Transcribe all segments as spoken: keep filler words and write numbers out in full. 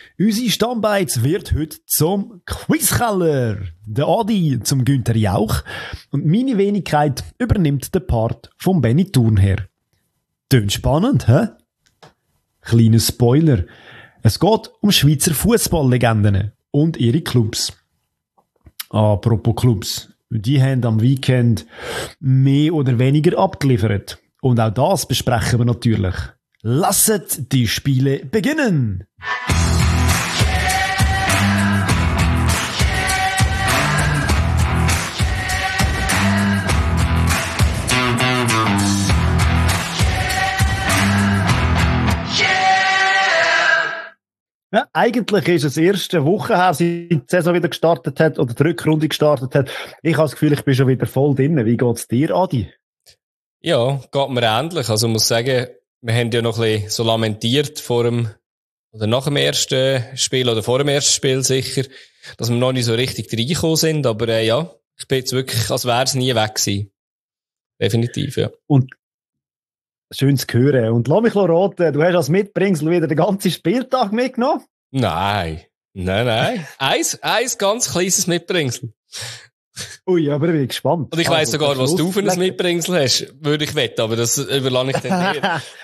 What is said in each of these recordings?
Unsere Stammbeiz wird heute zum Quizkeller. Der Adi zum Günther Jauch. Und meine Wenigkeit übernimmt den Part vom Benny Thurnherr. Tönt spannend, hä? Kleiner Spoiler. Es geht um Schweizer Fußballlegenden und ihre Clubs. Apropos Clubs. Die haben am Weekend mehr oder weniger abgeliefert. Und auch das besprechen wir natürlich. Lasset die Spiele beginnen! Ja, eigentlich ist es erste Woche her, seit die Saison wieder gestartet hat oder die Rückrunde gestartet hat. Ich habe das Gefühl, ich bin schon wieder voll drin. Wie geht's dir, Adi? Ja, geht mir ähnlich. Also ich muss sagen, wir haben ja noch ein bisschen so lamentiert vor dem, oder nach dem ersten Spiel oder vor dem ersten Spiel sicher, dass wir noch nicht so richtig reingekommen sind. Aber äh, ja, ich bin jetzt wirklich, als wäre es nie weg gewesen. Definitiv, ja. Und schön zu hören. Und lass mich raten, du hast als Mitbringsel wieder den ganzen Spieltag mitgenommen? Nein. Nein, nein. eins, eins ganz kleines Mitbringsel. Ui, aber ich bin gespannt. Und ich weiss also, sogar, was du für ein Mitbringsel hast, würde ich wetten, aber das überlasse ich dann dir.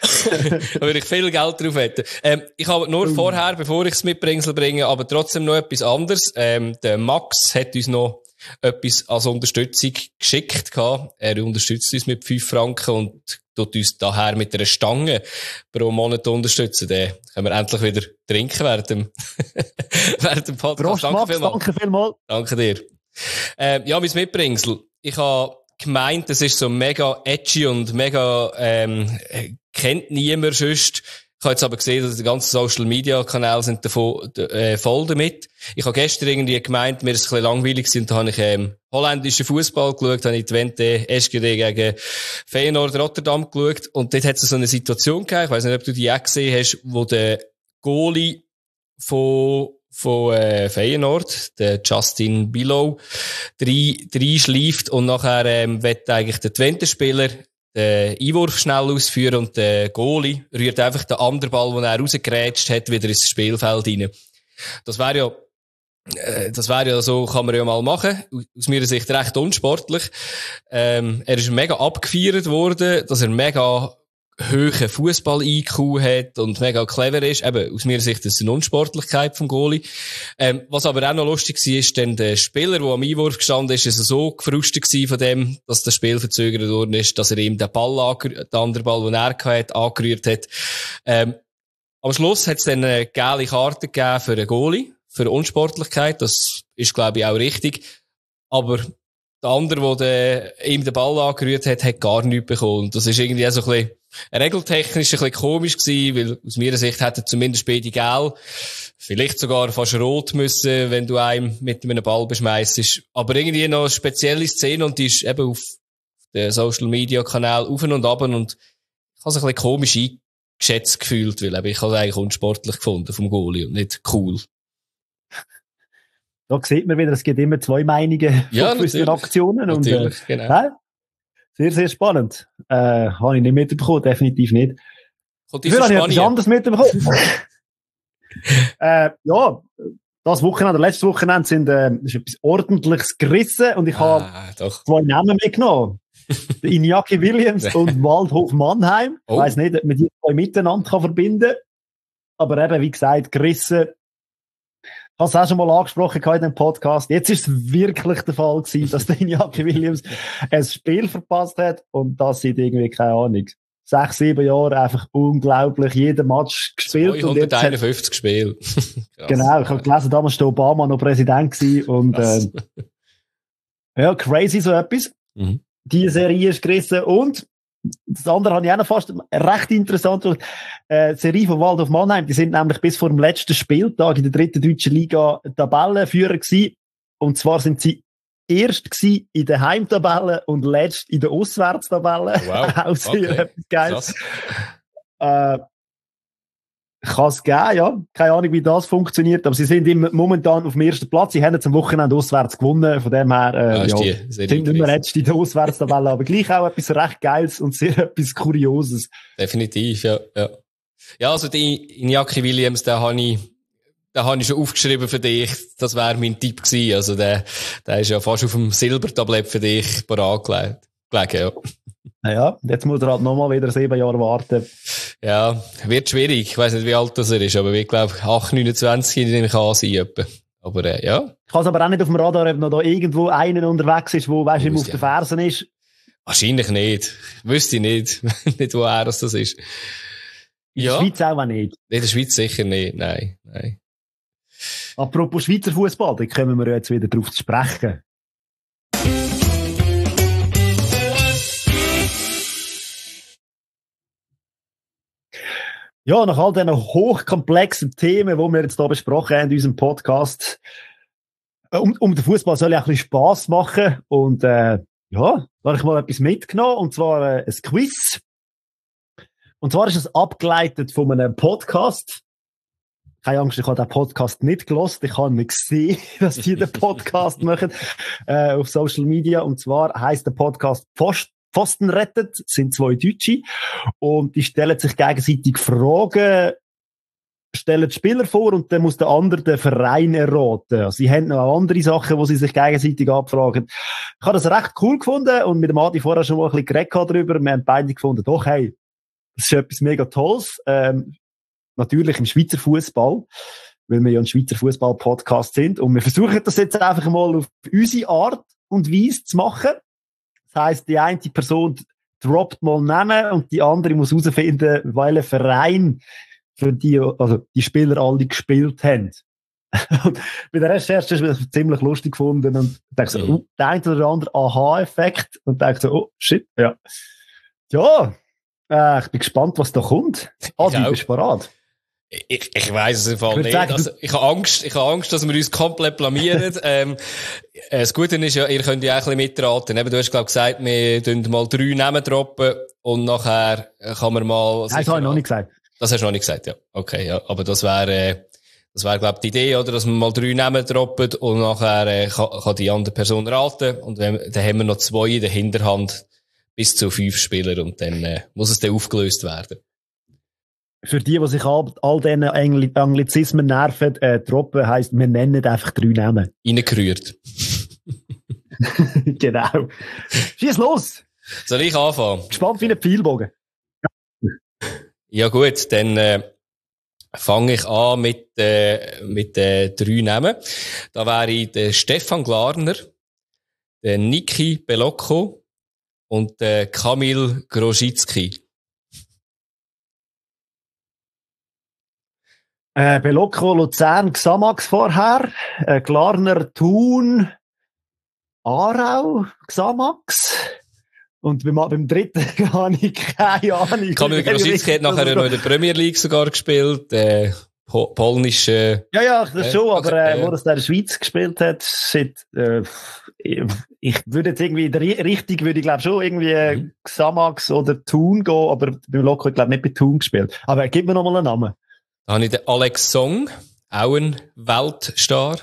Da würde ich viel Geld drauf wetten. Ähm, ich habe nur uh. vorher, bevor ich das Mitbringsel bringe, aber trotzdem noch etwas anderes. Ähm, der Max hat uns noch etwas als Unterstützung geschickt gehabt. Er unterstützt uns mit fünf Franken und tut uns daher mit einer Stange pro Monat unterstützen. Dann können wir endlich wieder trinken während dem, während dem Podcast. Prost, danke Max, vielmals. Danke vielmals. Danke dir. Ähm, ja, mein Mitbringsel. Ich habe gemeint, das ist so mega edgy und mega, ähm, kennt niemand sonst. Ich habe jetzt aber gesehen, dass die ganzen Social-Media-Kanäle sind davon, äh, voll damit. Ich habe gestern irgendwie gemeint, mir ist es ein bisschen langweilig gewesen, da habe ich, ähm, holländischen Fußball geschaut, habe ich Twente, S G D gegen Feyenoord Rotterdam geschaut, und dort hat es so eine Situation gegeben, ich weiss nicht, ob du die auch gesehen hast, wo der Goalie von, von, äh, Feyenoord, der Justin Bilow, drei, drei schleift und nachher, ähm, wird eigentlich der Twente-Spieler den Einwurf schnell ausführen und der Goalie rührt einfach den anderen Ball, den er rausgerätscht hat, wieder ins Spielfeld rein. Das wäre ja, äh, das wäre ja so, kann man ja mal machen. Aus meiner Sicht recht unsportlich. Ähm, er ist mega abgefeiert worden, dass er mega hohen Fußball-I Q hat und mega clever ist. Eben, aus meiner Sicht ist es eine Unsportlichkeit vom Goalie. Ähm, was aber auch noch lustig war, ist dann der Spieler, der am Einwurf gestanden ist, ist er so gefrustet gewesen von dem, dass das Spiel verzögert worden ist, dass er ihm den Ball, angerührt, den anderen Ball, den er hatte, angerührt hat. Ähm, am Schluss hat es dann eine gelbe Karte gegeben für den Goalie, für Unsportlichkeit. Das ist, glaube ich, auch richtig. Aber der andere, der ihm den Ball angerührt hat, hat gar nichts bekommen. Und das ist irgendwie so ein bisschen regeltechnisch ein bisschen komisch gewesen, weil aus meiner Sicht hätte zumindest beide gelb, vielleicht sogar fast rot müssen, wenn du einem mit einem Ball beschmeissest. Aber irgendwie noch eine spezielle Szene, und die ist eben auf den Social Media Kanal auf und ab, und ich habe es ein bisschen komisch eingeschätzt gefühlt, weil ich habe es eigentlich unsportlich gefunden vom Goalie und nicht cool. Da sieht man wieder, es gibt immer zwei Meinungen ja, von gewissen Aktionen. Natürlich, und, äh, genau. Ja, sehr, sehr spannend. Äh, habe ich nicht mitbekommen, definitiv nicht. Dafür habe ich etwas anderes mitbekommen. äh, ja, das Wochenende, letztes Wochenende sind, äh, ist etwas Ordentliches gerissen, und ich ah, habe doch. zwei Namen mitgenommen. Iñaki Williams und Waldhof Mannheim. Oh. Ich weiss nicht, ob man die zwei miteinander kann verbinden kann. Aber eben, wie gesagt, gerissen. Ich habe es auch schon mal angesprochen in dem Podcast. Jetzt ist es wirklich der Fall gewesen, dass der Iñaki Williams ein Spiel verpasst hat, und das seit irgendwie, keine Ahnung, sechs, sieben Jahren einfach unglaublich jeden Match gespielt. zweihunderteinundfünfzig Spiele. Genau, ich habe gelesen, damals war Obama noch Präsident gewesen, und äh, ja, crazy so etwas. Mhm. Die Serie ist gerissen, und das andere habe ich auch noch fast recht interessant. Äh, die Serie von Waldhof Mannheim, die sind nämlich bis vor dem letzten Spieltag in der dritten deutschen Liga Tabellenführer gewesen. Und zwar sind sie erst gewesen in der Heimtabelle und letzt in der Auswärtstabelle. Wow. Auch sehr Okay. etwas Geiles. Äh, kann es geben, ja. Keine Ahnung, wie das funktioniert, aber sie sind im, momentan auf dem ersten Platz. Sie haben jetzt am Wochenende auswärts gewonnen, von dem her, äh, ja, ja sind nicht mehr letzt in der Auswärtstabelle, aber gleich auch etwas recht Geiles und sehr etwas Kurioses. Definitiv, ja, ja. Ja, also die Iñaki Williams, den habe ich den habe ich schon aufgeschrieben für dich. Das wäre mein Tipp gewesen. Also der, der ist ja fast auf dem Silbertablett für dich parat gelegen, ja. Ja, jetzt muss er halt nochmal wieder sieben Jahre warten. Ja, wird schwierig. Ich weiss nicht, wie alt das er ist, aber ich glaube, acht, neunundzwanzig nehme ich an sein, etwa. Aber, äh, ja. Ich kann es aber auch nicht auf dem Radar, ob noch da irgendwo einer unterwegs ist, wo, weißt du, ihm auf den Fersen ist. Wahrscheinlich nicht. Wüsste ich nicht. Nicht, wo er das ist. In der Schweiz auch nicht. In der Schweiz sicher nicht, nein, nein. Apropos Schweizer Fußball, da kommen wir jetzt wieder drauf zu sprechen. Ja, nach all diesen hochkomplexen Themen, die wir jetzt hier besprochen haben in unserem Podcast, um, um den Fußball soll ja auch ein bisschen Spass machen. Und äh, ja, da habe ich mal etwas mitgenommen, und zwar äh, ein Quiz. Und zwar ist es abgeleitet von einem Podcast. Keine Angst, ich habe den Podcast nicht gehört. Ich habe nicht gesehen, dass die den Podcast machen äh, auf Social Media. Und zwar heisst der Podcast Post Pfosten rettet, sind zwei Deutsche, und die stellen sich gegenseitig Fragen, stellen die Spieler vor, und dann muss der andere den Verein erraten. Also sie haben noch auch andere Sachen, wo sie sich gegenseitig abfragen. Ich habe das recht cool gefunden, und mit dem Adi vorher schon mal ein bisschen geredet darüber. Wir haben beide gefunden, doch, hey, das ist etwas mega Tolles. Ähm, natürlich im Schweizer Fußball, weil wir ja ein Schweizer Fußball-Podcast sind, und wir versuchen das jetzt einfach mal auf unsere Art und Weise zu machen. Das heisst, die eine Person droppt mal Namen, und die andere muss herausfinden, welcher Verein für die, also die Spieler alle gespielt haben. Und bei der Recherche habe ich es ziemlich lustig gefunden, und dachte so, oh, der eine oder andere Aha-Effekt, und dachte so, oh, shit, ja. Ja, äh, ich bin gespannt, was da kommt. Adi, bist du bereit? Ich, ich weiss es im Fall nicht. Sagen, also, ich habe Angst, ich habe Angst, dass wir uns komplett blamieren. ähm, das Gute ist ja, ihr könnt ja auch ein bisschen mitraten. Eben, du hast, glaube ich, gesagt, wir tun mal drei Namen droppen, und nachher kann man mal... Nein, das habe ich noch nicht gesagt. Das hast du noch nicht gesagt, ja. Okay, ja. Aber das wäre, äh, das wäre, glaube ich, die Idee, oder? Dass wir mal drei Namen droppen, und nachher äh, kann, kann die andere Person raten. Und wenn, dann haben wir noch zwei in der Hinterhand, bis zu fünf Spieler, und dann äh, muss es dann aufgelöst werden. Für die, die sich all, all diesen Angli- Anglizismen nerven, äh, droppen heisst, wir nennen einfach drei Namen. Reingerührt. Genau. Schieß los! Soll ich anfangen? Gespannt wie ein Pfeilbogen. Ja gut, dann äh, fange ich an mit äh, mit äh, drei Namen. Da wäre der Stefan Glarner, der Niki Bellocco und der Kamil Grosicki. Äh, Bellocco, Luzern, Xamax vorher, äh, Glarner, Thun, Aarau, Xamax. Und beim, beim dritten habe ich keine Ahnung. Kamil Grosicki hat nachher noch in der Premier League sogar gespielt, äh, po- polnische... Ja, ja, das schon, äh, aber äh, okay, wo das da in der Schweiz gespielt hat, shit, äh, ich würde jetzt irgendwie, der richtig würde ich glaube schon irgendwie mhm. Xamax oder Thun gehen, aber beim Loco, ich glaube nicht bei Thun gespielt. Aber gib mir noch mal einen Namen. Da habe ich den Alex Song, auch ein Weltstar.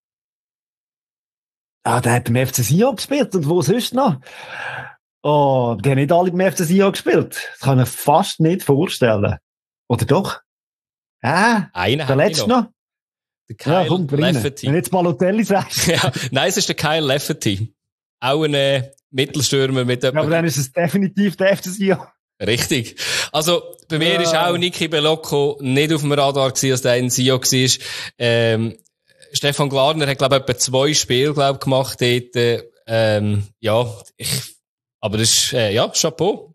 Ah, der hat beim F C Sion gespielt, und wo sonst noch? Oh, die haben nicht alle beim F C Sion gespielt. Das kann ich mir fast nicht vorstellen. Oder doch? Ah, Einer der letzte noch? noch? Der Kyle ja, komm, Lafferty. Wenn jetzt Balotelli sagst. Ja, nein, es ist der Kyle Lafferty. Auch ein äh, Mittelstürmer mit... Ja, aber dann ist es definitiv der F C Sion. Richtig. Also, bei mir ja. ist auch Niki Bellocco nicht auf dem Radar gewesen, als der in Sion war. Ähm, Stefan Glarner hat, glaube ich, etwa zwei Spiele, glaube ich, gemacht dort. Ähm, ja, ich, aber das ist, äh, ja, Chapeau.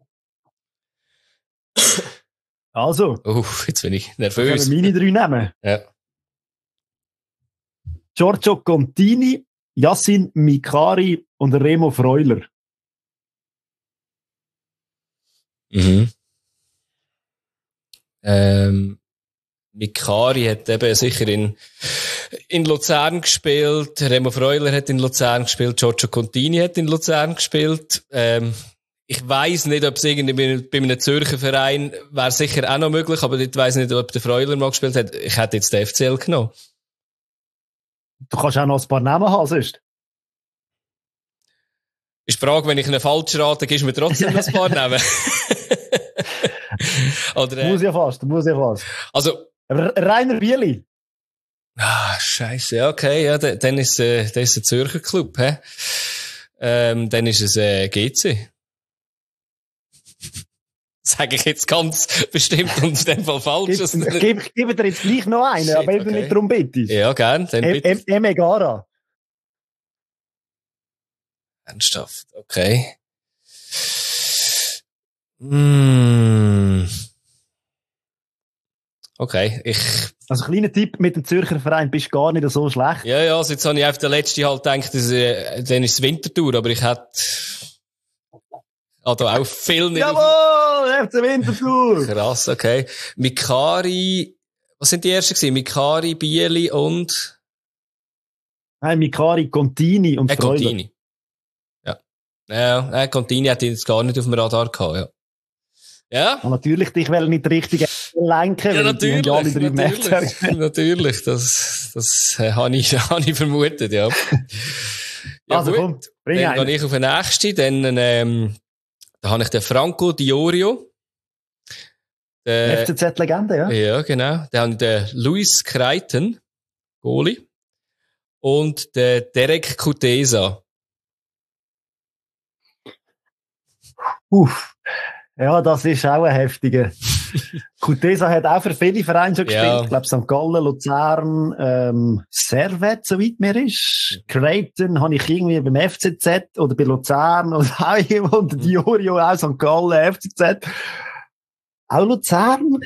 Also. Uh, jetzt bin ich nervös. Können wir meine drei nehmen? Ja. Giorgio Contini, Yassin Mikari und Remo Freuler. Mhm. Ähm, Mikari hat eben sicher in, in Luzern gespielt, Remo Freuler hat in Luzern gespielt, Giorgio Contini hat in Luzern gespielt. Ähm, ich weiss nicht, ob es irgendwie bei einem Zürcher Verein wäre sicher auch noch möglich, aber ich weiss nicht, ob der Freuler mal gespielt hat. Ich hätte jetzt den F C L genommen. Du kannst auch noch ein paar Namen haben, sonst. Ist die Frage, wenn ich einen falsch rate, gibst du mir trotzdem noch ein paar Namen? Oder, äh, muss ja fast, muss ja fast. Also, Rainer Bieli. Ah, scheisse, ja, okay, ja, dann, dann ist, äh, das ist der Zürcher Club, hä? Ähm, dann ist es, äh, G C. Sage ich jetzt ganz bestimmt und in dem Fall falsch. Ich gebe, ich gebe dir jetzt gleich noch einen, Shit, aber wenn okay. du nicht darum bittest. Ja, gern, dann bitte. M- M- Emegara. Ernsthaft, okay. Mm. Okay, ich... Also, kleiner Tipp, mit dem Zürcher Verein bist du gar nicht so schlecht. Ja, ja, also jetzt habe ich auf der letzten halt gedacht, dass, äh, dann ist es Winterthur, aber ich hätte... Ah, da auch viel nicht... Jawohl, F C Winterthur! Krass, okay. Mikari... Was sind die ersten gewesen? Mikari, Bieli und... Nein, Mikari, Contini und äh, Freuler. Contini. Ja. Ja, äh, Contini hat ihn jetzt gar nicht auf dem Radar gehabt, ja. Ja. Und natürlich, dich will nicht richtig lenken. Ja, natürlich, ja natürlich, natürlich. Das, das äh, habe ich, hab ich vermutet, ja. Ja also gut, komm, bring dann einen. gehe ich auf den nächsten, dann, ähm, da habe ich den Franco Diorio. Den, F C Z-Legende, ja. Ja, genau. Dann habe ich den Luis Kreiten, Goalie. Und den Derek Kutesa. Uff. Ja, das ist auch ein heftiger. Kutesa hat auch für viele Vereine schon gespielt. Ja. Ich glaube, Sankt Gallen, Luzern, ähm, Servet, soweit mir ist. Creighton habe ich irgendwie beim F C Z oder bei Luzern oder auch irgendwo unter Diorio, auch Sankt Gallen, F C Z. Auch Luzern?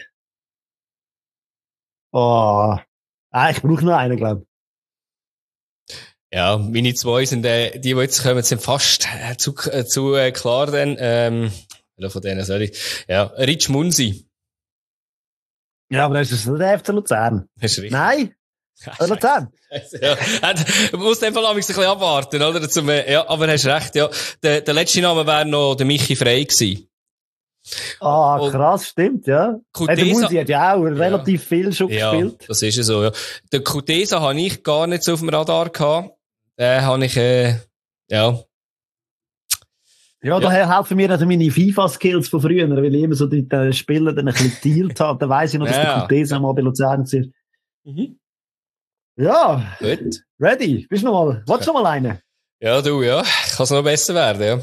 Oh. Ah, ich brauche noch einen, glaube ich. Ja, meine zwei sind, äh, die, die jetzt kommen, sind fast äh, zu, äh, zu äh, klar dann, ähm, von denen, sorry. Ja, Rich Munsi. Ja, aber das ist nicht der F C Luzern. Das ist richtig. Nein? Ja, Luzern? Ja, du musst einfach ein bisschen abwarten, oder? Zum, ja, aber hast recht, ja. Der, der letzte Name wäre noch der Michi Frey gewesen. Ah, und krass, stimmt, ja. Kutesa, der Munsi hat ja auch relativ ja, viel schon ja, gespielt. Das ist ja so, ja. Den Kutesa habe ich gar nicht so auf dem Radar gehabt. Den habe ich, äh, ja. Ja, daher ja. helfen mir also meine FIFA-Skills von früher, weil ich immer so die äh, Spieler dann ein bisschen gedealt habe. Dann weiss ich noch, dass ja. der Kutesa mal bei Luzern ist. Mhm. Ja. Gut. Ready? Bist du noch mal? Willst du noch mal einen? Ja, du, ja. Kann es noch besser werden, ja.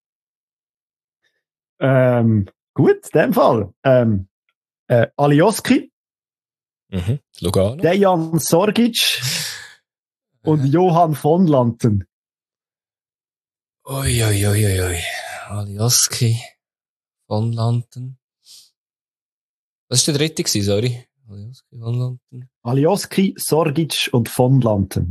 Ähm, gut, in dem Fall. Ähm, äh, Alioski. Mhm. Lugano. Dejan Sorgic. Und Johann von Lanten. Ui, ui, ui, ui, ui. Alioski, von Lanten. Was war der dritte gewesen, sorry? Alioski, von Lanten. Alioski, Sorgic und von Lanten.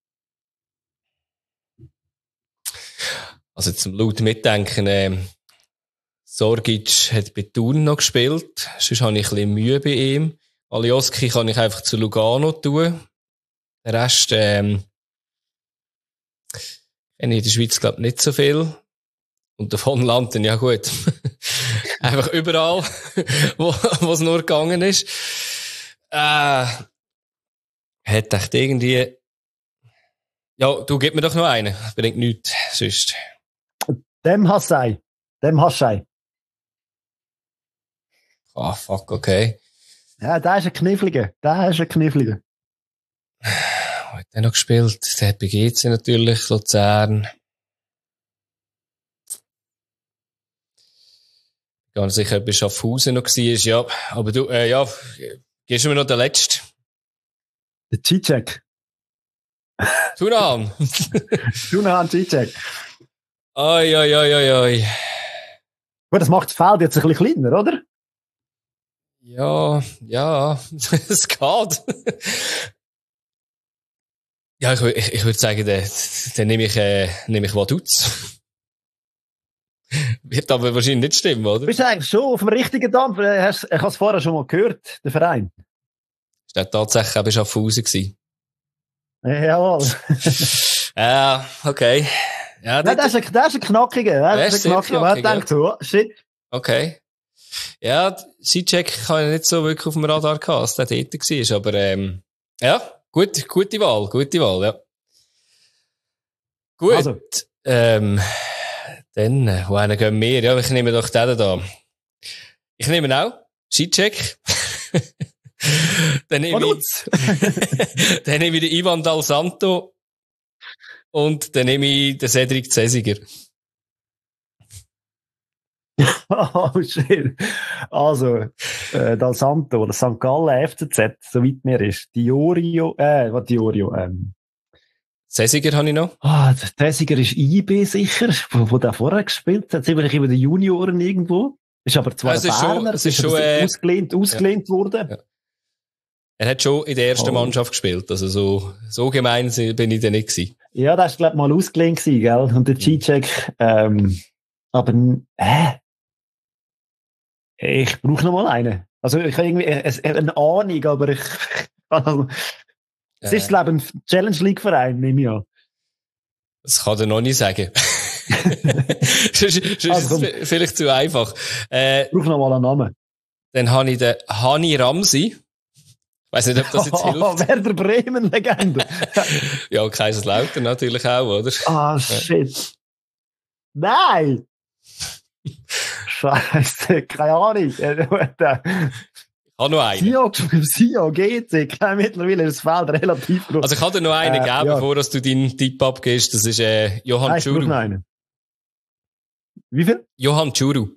Also zum laut mitdenken, ähm, Sorgic hat bei Thun noch gespielt. Sonst habe ich ein bisschen Mühe bei ihm. Alioski kann ich einfach zu Lugano tun. Der Rest, ähm, kenne ich in der Schweiz, glaube ich, nicht so viel. Und der von Lanten, ja gut. Einfach überall, wo, wo es nur gegangen ist. Äh, hat echt irgendwie, ja, du gib mir doch noch einen. Bringt nichts, sonst. Dem Hassai. Dem Hassai. Ah, oh, fuck, okay. Ja, der ist ein Kniffliger. Der ist ein Kniffliger. Hat er noch gespielt? Der hat bei G C natürlich, Luzern. Gar nicht sicher, ob er Schaffhausen noch war. Ja, aber du, äh, ja, gehst du mir noch den letzten? Der Cicek. Tunahan. Tunahan Cicek. Oi, oi, oi, oi, oi. Gut, das macht das Feld jetzt ein bisschen kleiner, oder? Ja, ja, es geht. Ja, ich, ich, ich würde sagen, den, den nehme ich, äh, nehme ich Vaduz. Wird aber wahrscheinlich nicht stimmen, oder? Bist du eigentlich schon auf dem richtigen Dampf? Ich habe es vorher schon mal gehört, der Verein. Ist der tatsächlich auch bei Schaffhausen gewesen? Jawohl. Ja, okay. Ja, Nein, das ist ein, das ist ein knackiger. Das ist ein knackiger. Man denkt so, oh, shit. Okay. Ja, Cicek kann ich nicht so wirklich auf dem Radar gehabt, als der dort war, aber, ähm, ja, gut, gute Wahl, gute Wahl, ja. Gut. Also. Ähm, dann, wo einen gehen wir? Ja, ich nehme doch den da. Ich nehme auch Cicek. Dann nehme ich, dann nehme ich den Ivan Dal Santo und dann nehme ich den Cedric Cesiger. Oh, schön. Also, äh, Dal Santo oder Sankt Gallen F C Z, soweit mir ist. Diorio, äh, was Diorio, ähm. Cesiger habe ich noch. Ah, der Cesiger ist I B sicher, wo, wo der vorher gespielt hat. Ziemlich über den Junioren irgendwo. Ist aber zwar also ein Berner, es ist schon, ist schon äh, ausgelehnt, ausgelehnt ja. worden. Ja. Er hat schon in der ersten oh. Mannschaft gespielt, also so, so gemein bin ich da nicht gewesen. Ja, der ist, glaub ich, mal ausgelehnt gewesen, gell? Und der Cicek, ähm, aber, äh, ich brauche noch mal einen. Also, ich habe irgendwie eine, eine Ahnung, aber ich, also, es ist, glaube ich, ein Challenge League Verein, nehme ich an. Das kann er noch nicht sagen. Sonst ist also, es vielleicht zu einfach. Äh, ich brauche noch mal einen Namen. Dann habe ich den Hani Ramsi. Ich weiss nicht, ob das jetzt hilft. Oh, Werder Bremen-Legende. Ja, Kaiserslautern natürlich auch, oder? Ah, oh, shit. Nein! Scheiße, keine Ahnung. Ich habe noch einen. Sio, Sio, G C, mittlerweile ist das Feld relativ groß. Also ich kann dir noch einen äh, geben, ja. bevor du deinen Tipp abgibst. Das ist äh, Johann Nein, Churu. Einen. Wie viel? Johann Churu.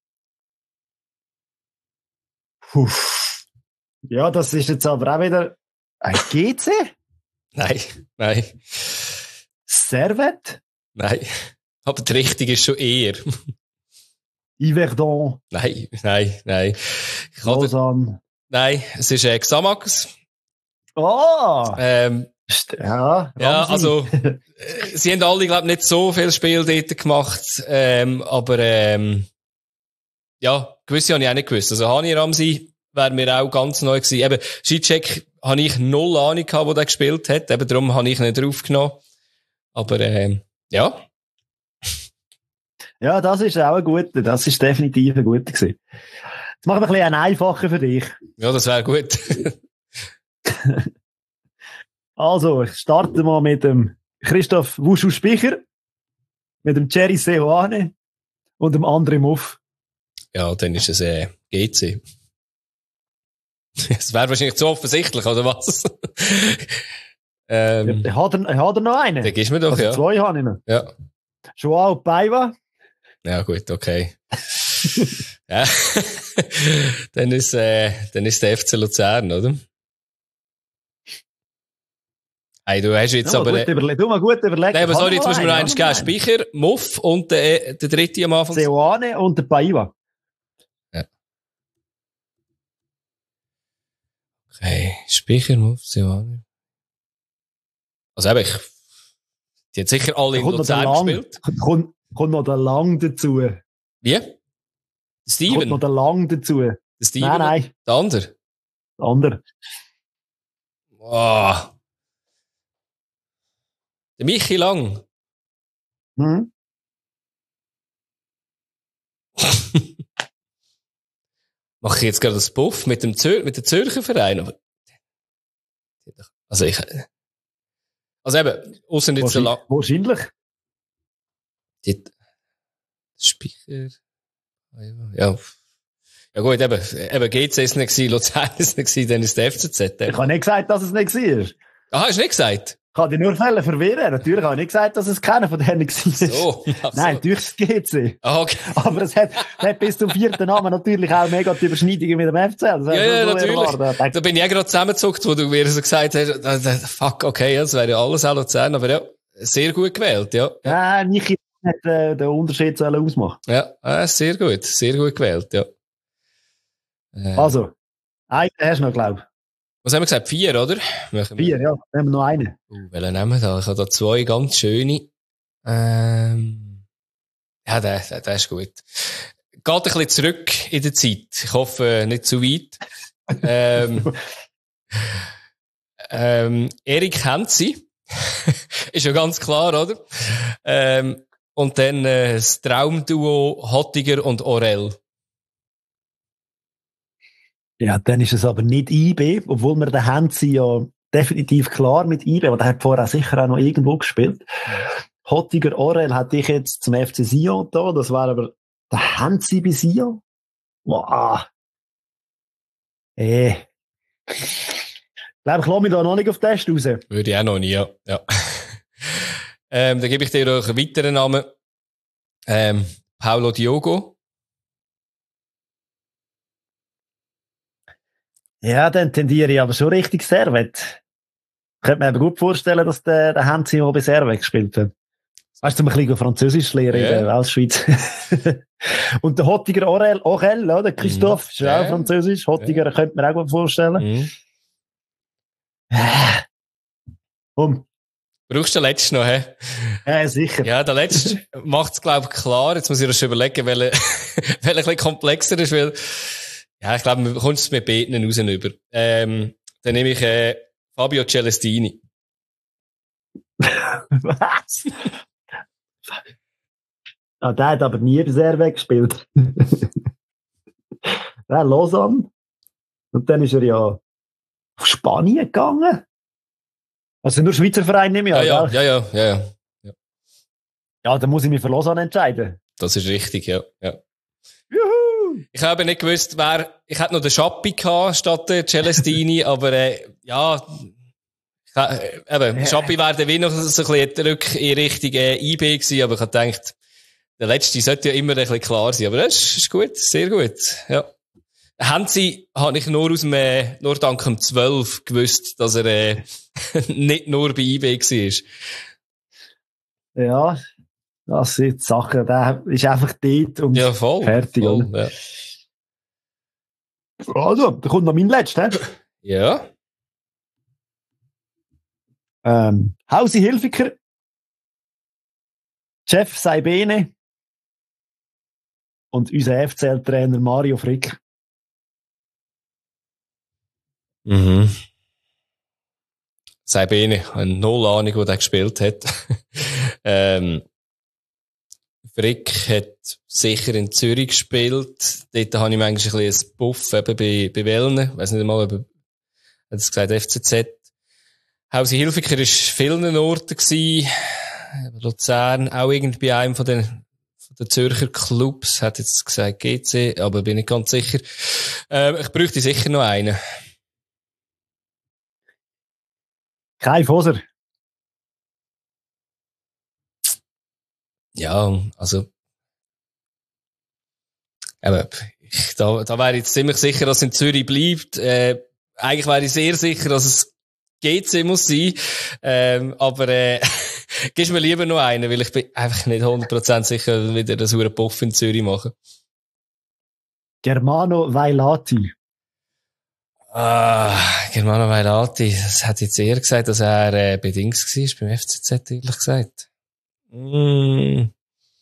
Puh. Ja, das ist jetzt aber auch wieder ein G C? Nein, nein. Servet? Nein. Aber die Richtung ist schon eher. Yverdon? Nein, nein, nein. Lausanne? Nein, es ist äh, Xamax. Oh! Ähm, ja, ja, also, äh, sie haben alle, glaube ich, nicht so viel Spiel dort gemacht, ähm, aber ähm, ja, gewisse habe ich auch nicht gewusst. Also Hani Ramsi wäre mir auch ganz neu gewesen. Eben, Cicek habe ich null Ahnung gehabt, wo der gespielt hat, eben darum habe ich ihn nicht draufgenommen. Aber ähm, ja. Ja, das ist auch ein guter. Das ist definitiv ein guter gewesen. Jetzt machen wir ein bisschen einen einfacher für dich. Ja, das wäre gut. Also, ich starte mal mit dem Christoph Wuschu-Spicher, mit dem Jerry Seoane und dem André Muff. Ja, dann ist es äh, G C. Das wäre wahrscheinlich zu offensichtlich, oder was? ähm, ja, hat, er, hat er noch einen? Den gibst du mir doch, also ja. Zwei habe ich noch. Ja. Joao Paiva. Ja, gut, okay. ja. dann ist, äh, dann ist der F C Luzern, oder? Hey, du hast jetzt ja, aber... Gut überle- du mal gut überlegen. Nein, aber sorry, jetzt musst du mir noch eins geben. Speicher, Muff und der, der dritte am Anfang. Seoane und der Paiva. Ja. Okay, Speicher, Muff, Seoane. Also eben, ich... Die hat sicher alle in Luzern gespielt. Kommt, kommt noch der Lang dazu. Wie? Steven? Kommt noch der Lang dazu. Der Steven? Nein, nein. Der andere? Der andere. Oh. Der Michi Lang. Mhm. Mache ich jetzt gerade das Buff mit dem Zür- mit dem Zürcher Verein? Also ich... Also eben, ausser nicht so lang. Wahrscheinlich. Die Speicher. Ja. Ja gut, eben, eben G C ist nicht gewesen, Luzern ist nicht gewesen, dann ist der F C Z. Ich habe nicht gesagt, dass es nicht war. Aha, hast du nicht gesagt? Ich kann dich nur Fälle verwirren. Natürlich habe ich nicht gesagt, dass es keiner von denen war. So. Nein, so. Natürlich ist es G C. Ah, okay. Aber es hat, es hat bis zum vierten Namen natürlich auch mega die Überschneidungen mit dem F C. Das ja, ja, so natürlich. Da bin ich auch gerade zusammengezuckt, wo du mir so gesagt hast, fuck, okay, das wäre ja alles auch Luzern, aber ja, sehr gut gewählt, ja. Ja, Michi hat äh, den Unterschied sollen ausmachen. Ja, äh, sehr gut, sehr gut gewählt, ja. Äh. Also, einen hast du noch, glaube ich. Was haben wir gesagt? Vier, oder? Vier, wir? ja. Nehmen wir noch einen. Uh, welchen nehmen wir da? Ich habe da zwei ganz schöne. Ähm, ja, der, der, der ist gut. Geht ein bisschen zurück in der Zeit. Ich hoffe, nicht zu weit. ähm, ähm, Erik Henzi. Ist ja ganz klar, oder? Ähm, und dann äh, das Traumduo Hottiger und Orel. Ja, dann ist es aber nicht I B, obwohl wir den Henzi ja definitiv klar mit I B, aber der hat vorher sicher auch noch irgendwo gespielt. Hottiger Orel hatte ich jetzt zum F C Sion da, das war aber der Henzi bei Sion. Wow. Eh. Ich glaube, ich lasse mich da noch nicht auf den Test raus. Würde ich auch noch nie, ja. ja. ähm, dann gebe ich dir noch einen weiteren Namen. Ähm, Paulo Diogo. Ja, dann tendiere ich aber schon richtig Servet. Ich könnte mir aber gut vorstellen, dass der, der Hansi mal bei Servet gespielt hat. Weißt du, ein bisschen Französisch lernen Yeah. in der Weltschweiz. Und der Hottiger Orel, Orel, oder? Christoph, mm. ist ja auch Französisch. Hottiger yeah. könnte man auch gut vorstellen. Mm. Um. Brauchst du den letzten noch, hä? Ja, sicher. Ja, der letzte macht es, glaube ich, klar. Jetzt muss ich das schon überlegen, weil er ein bisschen komplexer ist, weil, ja, ich glaube, man kommt es mit Beten raus über. Ähm, dann nehme ich, äh, Fabio Celestini. Was? Ah, der hat aber nie bei Servet gespielt. Der Lausanne. Und dann ist er ja auf Spanien gegangen. Also nur Schweizer Verein nehme ich an, ja, ja, ja, ja, ja, ja. Ja, dann muss ich mich für Lausanne entscheiden. Das ist richtig, ja. ja. Juhu! Ich habe nicht gewusst, wer, ich hätte noch den Schappi gehabt, statt der Celestini, aber, äh, ja, ich, äh, eben, Schappi wäre dann wie noch so ein bisschen zurück in Richtung äh, I B gewesen, aber ich habe gedacht, der letzte sollte ja immer ein bisschen klar sein, aber das ist, ist gut, sehr gut, ja. Haben Sie, habe ich nur aus dem, äh, nur dank dem zwölf gewusst, dass er, äh, nicht nur bei I B war. Ja, das sind die Sachen, der ist einfach dort und ja, voll, fertig, voll, oder? Ja. Also, da kommt noch mein letzter. Ja. Ähm, Hausi Hilfiger, Jeff Saibene und unser F C L-Trainer Mario Frick. Mhm. Saibene, ich habe null Ahnung, wo der gespielt hat. ähm, Frick hat sicher in Zürich gespielt. Dort habe ich manchmal ein bisschen ein Buff eben bei, bei Wellnen. Ich weiss nicht einmal, ob er, hat es gesagt, F C Z. Hausi Hilfiger war vielen Orten gewesen. Luzern, auch irgendwie bei einem von den, von den Zürcher Clubs. Hat jetzt gesagt G C, aber bin nicht ganz sicher. Ähm, ich bräuchte sicher noch einen. Kai Foser. Ja, also, eben, ich, da, da wäre ich jetzt ziemlich sicher, dass es in Zürich bleibt. Äh, eigentlich wäre ich sehr sicher, dass es G C muss sein. Ähm, aber, äh, gibst mir lieber noch einen, weil ich bin einfach nicht hundert Prozent sicher, wie der das hure Puff in Zürich machen. Germano Vailati. Ah, Germano Vailati, das hat jetzt eher gesagt, dass er äh, bedingt war beim F C Z, ehrlich gesagt. Mm.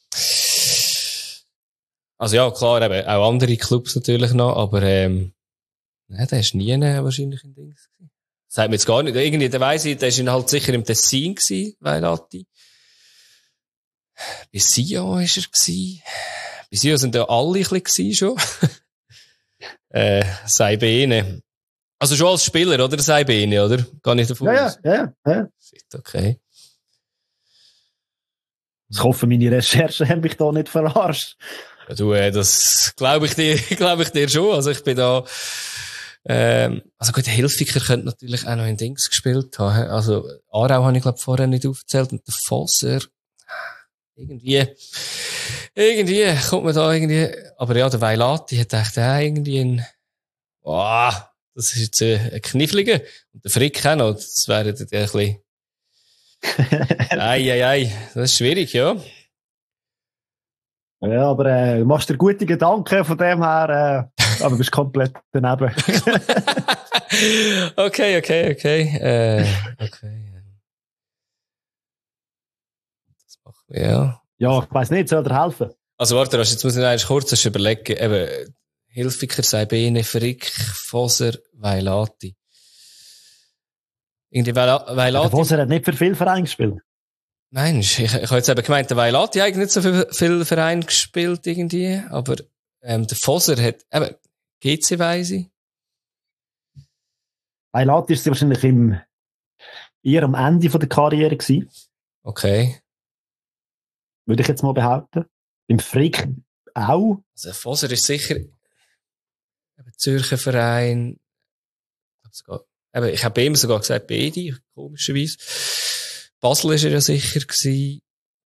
Also ja, klar, eben, auch andere Clubs natürlich noch, aber ähm, nein, der ist nie äh, wahrscheinlich in Dings gewesen. Das sagt mir jetzt gar nicht. Irgendwie, der weiss ich, der ist halt sicher im Tessin gewesen, Vailati. Bei Sion war er gewesen. Bei Sion sind ja alle ein bisschen schon. äh, Saibene. Also schon als Spieler, oder? Saibene, oder? Gar nicht davon ja, aus. Ja, ja, ja. Okay. Ich hoffe, meine Recherchen haben mich da nicht verarscht. Ja, du, äh, das glaube ich dir, glaube ich dir schon. Also ich bin da, ähm, also gut, der Hilfiger könnte natürlich auch noch in Dings gespielt haben. Also Aarau habe ich glaube vorher nicht aufgezählt und der Fosser, irgendwie, irgendwie kommt man da irgendwie, aber ja, der Vailati hat echt auch irgendwie ein, oh, das ist jetzt äh, ein Kniffliger. Und der Frick auch noch, das wäre dann ein bisschen, ei, ei, ei, das ist schwierig, ja. Ja, aber äh, du machst dir gute Gedanken von dem her, äh, aber du bist komplett daneben. okay, okay, okay. Äh, okay. Das machen wir, ja. Ja, ich weiss nicht, soll dir helfen? Also warte, jetzt muss ich noch kurz überlegen. Eben, Hilfiger, Saibene, Frick, Foser, Vailati. Irgendwie Vailati. Der Foser hat nicht für viel Verein gespielt. Nein, ich, ich habe jetzt eben gemeint, der Vailati hat nicht so viel, viel Verein gespielt irgendwie, aber ähm, der Foser hat, eben, G C weiss ich. Vailati ist wahrscheinlich im, eher am Ende von der Karriere gewesen. Okay. Würde ich jetzt mal behaupten. Im Frick auch. Also Foser ist sicher ein Zürcher Verein. sogar, eben, ich habe bei ihm sogar gesagt, Bedi, komischerweise. Basel ist er ja sicher gewesen.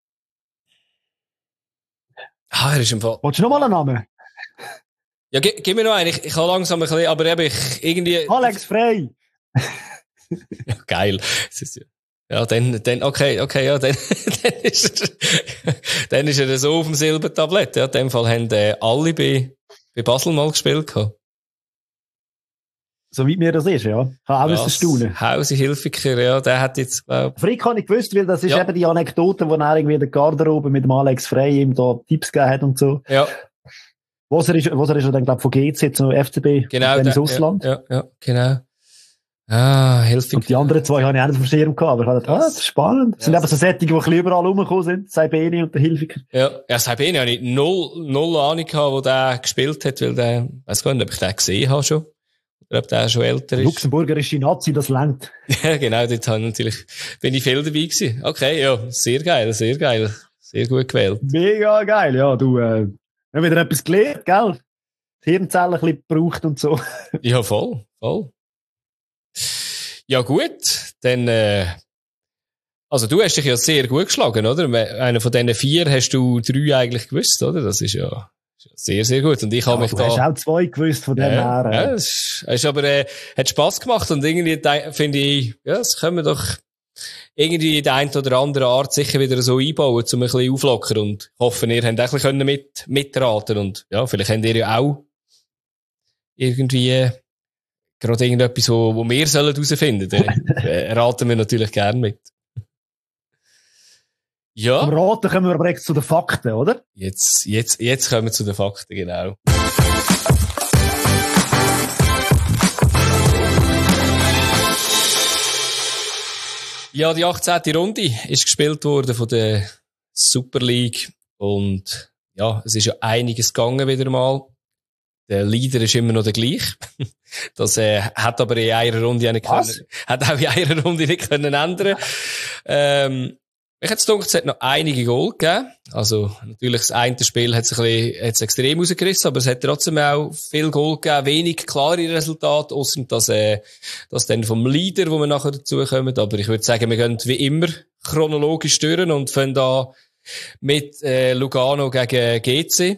Ah, er ist im Fall. Wolltest du noch mal einen Namen? Ja, gib, gib mir noch einen. Ich, ich habe langsam ein bisschen, aber eben, ich, irgendwie. Alex Frey! Ja, geil. Das ist, ja, dann, dann, okay, okay, ja, dann, dann ist er, dann ist er so auf dem Silbertablett. Ja, in dem Fall haben äh, alle bei, bei Basel mal gespielt gehabt. So weit mir das ist, ja. Ich habe auch Ja, müssen staunen. Hausi Hilfiger, ja, der hat jetzt, glaub... Frick habe ich gewusst, weil das ist Ja. eben die Anekdote, wo er irgendwie in der Garderobe mit dem Alex Frey ihm da Tipps gegeben hat und so. Ja, Was er ist, was er ist er dann, glaub von G C zu F C B, genau. dann ins der- Ausland. Ja, ja, ja, genau. Ah, Hilfiger. Und die anderen zwei habe ich auch nicht auf dem Schirm gehabt, aber ich habe gedacht, ah, das ist spannend. Das sind Ja. eben so Sättige, die ein bisschen überall rumgekommen sind, Saibeni und der Hilfiger. Ja, ja, Sabine habe ich null, null Ahnung gehabt, wo der gespielt hat, weil der, weiss gar nicht, ob ich den gesehen habe schon. Oder ob der schon älter ist. Luxemburgerische Nazi, das langt. Ja, genau, dort habe ich natürlich, bin ich viel dabei gewesen. Okay, ja, sehr geil, sehr geil. Sehr gut gewählt. Mega geil, ja, du, äh, wir haben wieder etwas gelernt, gell? Die Hirnzellen ein bisschen gebraucht und so. Ja, voll, voll. Ja, gut, dann, äh, also du hast dich ja sehr gut geschlagen, oder? Einer von diesen vier hast du drei eigentlich gewusst, oder? Das ist ja sehr, sehr gut. Und ich habe Ja, mich du da... hast auch zwei gewusst von dem Ja, her. ja, äh. es ist, es ist aber, äh, hat Spass gemacht und irgendwie de- finde ich, ja, das können wir doch irgendwie in der einen oder anderen Art sicher wieder so einbauen, um ein bisschen auflockern und ich hoffe, ihr habt auch ein bisschen mit, mitraten und ja, vielleicht habt ihr ja auch irgendwie äh, gerade irgendetwas, wo, wo wir sollen herausfinden sollen. Dann äh, raten wir natürlich gern mit. Ja. Vom Raten kommen wir aber jetzt zu den Fakten, oder? Jetzt, jetzt, jetzt kommen wir zu den Fakten, genau. Ja, die achtzehnte Runde ist gespielt worden von der Super League und ja, es ist ja einiges gegangen wieder mal. Der Leader ist immer noch der gleiche. Das äh, hat aber in einer Runde auch nicht Was? können, hat auch in einer Runde nicht können ändern. Ähm, ich hätte gedacht, es hat noch einige Goal gegeben. Also, natürlich, das eine Spiel hat es ein bisschen, hat es extrem rausgerissen, aber es hat trotzdem auch viel Goal gegeben, wenig klare Resultate, ausser dass, äh, das dann vom Leader, wo wir nachher dazukommen. Aber ich würde sagen, wir gehen wie immer chronologisch durch und fangen da mit, äh, Lugano gegen G C.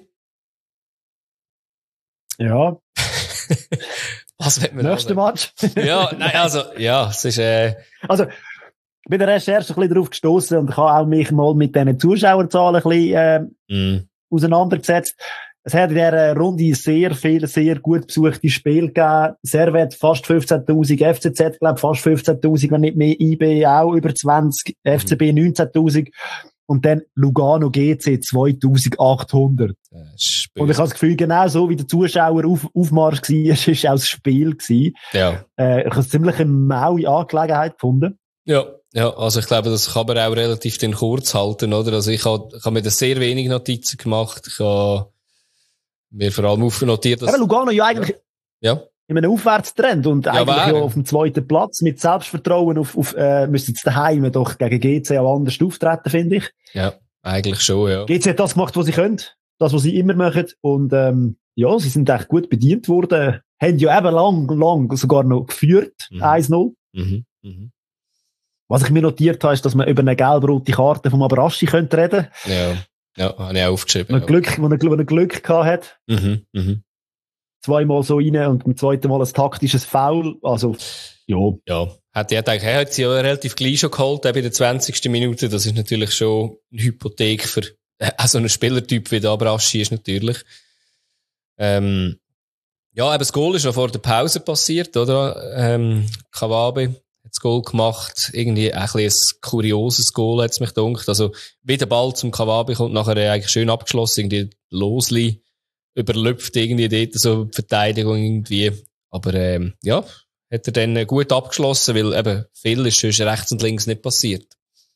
Ja. Was wird man Nächster Match. Ja, nein, also, ja, es ist, äh, Also, ich bin der Recherche ein bisschen darauf gestossen und ich habe auch mich mal mit diesen Zuschauerzahlen ein bisschen, äh, mm. auseinandergesetzt. Es hat in dieser Runde sehr viele, sehr gut besuchte Spiele gegeben. Servet fast fünfzehntausend, F C Z, glaube fast fünfzehntausend, wenn nicht mehr, I B auch über zwanzig, F C B neunzehntausend und dann Lugano G C zweitausendachthundert. äh, Und ich habe das Gefühl, genau so wie der Zuschauer auf, Aufmarsch war, ist auch das Spiel gewesen. Ja. Äh, ich habe es ziemlich eine maue Angelegenheit gefunden. Ja, ja, also ich glaube, das kann man auch relativ den kurz halten, oder? Also ich habe, ich habe mir da sehr wenig Notizen gemacht. Ich habe mir vor allem aufgenotiert, dass... Aber Lugano ja eigentlich Ja. in einem Aufwärtstrend und Ja, eigentlich wäre. ja auf dem zweiten Platz mit Selbstvertrauen auf, auf äh, müssen jetzt daheim doch gegen G C auch anders auftreten, finde ich. Ja, eigentlich schon, ja. G C hat das gemacht, was sie können, das, was sie immer machen und ähm, ja, sie sind echt gut bedient worden, haben ja eben lang, lang sogar noch geführt, Mhm. eins null. Mhm. Mhm. Was ich mir notiert habe, ist, dass man über eine gelb-rote Karte vom Abraschi könnte reden. Ja, ja, habe ich auch aufgeschrieben. Wo Ja. er Glück, wo er, wo er Glück gehabt hat. Mhm. Mhm. Zweimal so rein und beim zweiten Mal ein taktisches Foul. Also, ja. Ja, hat ich gedacht, er hat sie ja relativ gleich schon geholt, eben in der zwanzigsten Minute. Das ist natürlich schon eine Hypothek für äh, so einen Spielertyp wie der Abraschi ist natürlich. Ähm, ja, eben das Goal ist noch vor der Pause passiert, oder? Ähm, Kawabe hat das Goal gemacht. Irgendwie ein bisschen ein kurioses Goal, hat's mich gedacht. Also, wie der Ball zum Kawabe kommt, nachher eigentlich schön abgeschlossen, irgendwie Losli überlüpft irgendwie dort so die Verteidigung irgendwie. Aber, ähm, ja, hat er dann gut abgeschlossen, weil eben viel ist sonst rechts und links nicht passiert.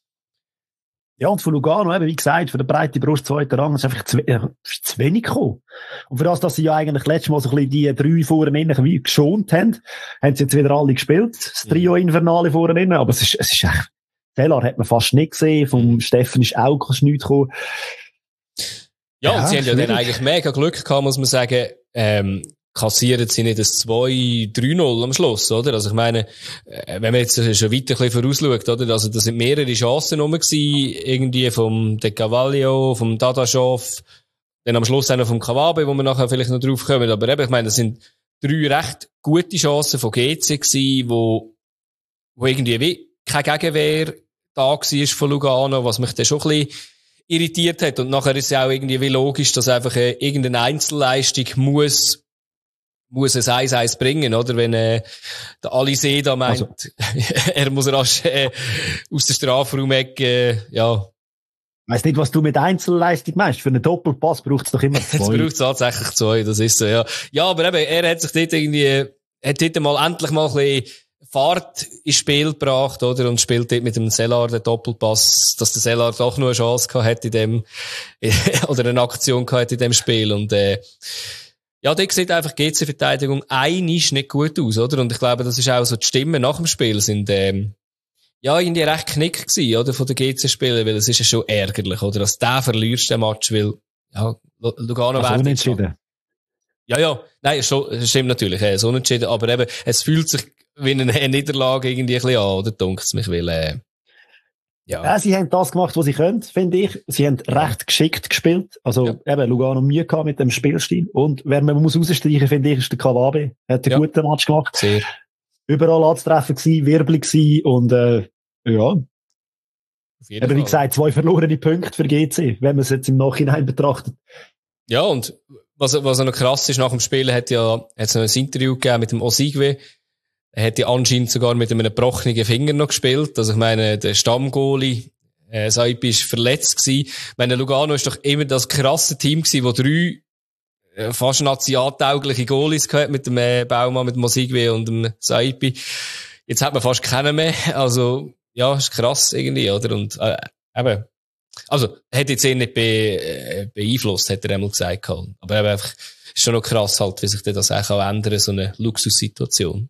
Ja, und von Lugano, eben, wie gesagt, für den breiten Brust zweiter Rang, ist einfach zu, äh, zu wenig gekommen. Und für das, dass sie ja eigentlich letztes Mal so ein bisschen die drei vorne innen wie geschont haben, haben sie jetzt wieder alle gespielt. Das Trio Infernale vorne innen. Aber es ist, es ist echt, Teller hat man fast nicht gesehen. Vom Steffen ist auch nichts gekommen. Ja, Ja, und sie haben ja schwierig. dann eigentlich mega Glück gehabt, muss man sagen. Ähm, kassieren sie nicht das zwei drei null am Schluss, oder? Also ich meine, wenn man jetzt schon weiter ein bisschen vorausschaut, oder? Also da sind mehrere Chancen rum gewesen, irgendwie vom De Cavallio, vom Dadashov, dann am Schluss auch noch vom Kawabe, wo wir nachher vielleicht noch drauf kommen. Aber eben, ich meine, das sind drei recht gute Chancen von G C gewesen, wo, wo irgendwie wie keine Gegenwehr da war von Lugano, was mich dann schon ein bisschen irritiert hat. Und nachher ist es auch irgendwie wie logisch, dass einfach äh, irgendeine Einzelleistung muss, muss ein eins eins bringen, oder? Wenn, äh, der Alizé da meint, also. er muss rasch, äh, aus der Strafraum-Ecke, äh, ja. Ich weiss nicht, was du mit Einzelleistung meinst. Für einen Doppelpass braucht es doch immer zwei. Es braucht tatsächlich zwei, das ist so, ja. Ja, aber eben, er hat sich dort irgendwie, hat dort mal endlich mal ein bisschen Fahrt ins Spiel gebracht, oder? Und spielt dort mit dem Sellar den Doppelpass, dass der Sellar doch nur eine Chance gehabt hat in dem, oder eine Aktion gehabt hat in dem Spiel. Und, äh, ja, da sieht einfach G C-Verteidigung einisch nicht gut aus, oder? Und ich glaube, das ist auch so, die Stimmen nach dem Spiel sind, ähm, ja, irgendwie recht knick gewesen, oder? Von den G C-Spielern, weil es ist ja schon ärgerlich, oder? Dass der verlierst, den Match, weil, ja, Lugano also unentschieden. Ja, ja, nein, schon, stimmt natürlich, äh, so unentschieden, aber eben, es fühlt sich wie eine Niederlage irgendwie ein bisschen an, oder? Dunkelt's mich, weil, äh, ja. ja. Sie haben das gemacht, was sie können, finde ich. Sie haben ja. recht geschickt gespielt. Also, ja. eben, Lugano Mühe gehabt mit dem Spielstil. Und wer man muss rausstreichen, finde ich, ist der Kawabe. Er hat einen ja. guten Match gemacht. Sehr. Überall anzutreffen gewesen, wirbelig gewesen und, äh, ja. Aber wie gesagt, zwei verlorene Punkte für G C, wenn man es jetzt im Nachhinein betrachtet. Ja, und was, was auch noch krass ist, nach dem Spiel hat ja, hat es noch ein Interview gegeben mit dem Osigwe. Er hat ja anscheinend sogar mit einem gebrochenen Finger noch gespielt. Also ich meine, der Stammgoalie, äh, Saipi ist verletzt gewesen. Ich meine, Lugano ist doch immer das krasse Team gewesen, wo drei äh, fast nationaltaugliche Goalies gehabt mit dem äh, Baumann, mit dem Osigwe und dem Saipi. Jetzt hat man fast keinen mehr. Also, ja, ist krass irgendwie, oder? Und, äh, eben. Also, hat jetzt eh nicht be, äh, beeinflusst, hat er einmal gesagt. Aber eben einfach, ist schon noch krass halt, wie sich das auch ändern, so eine Luxussituation.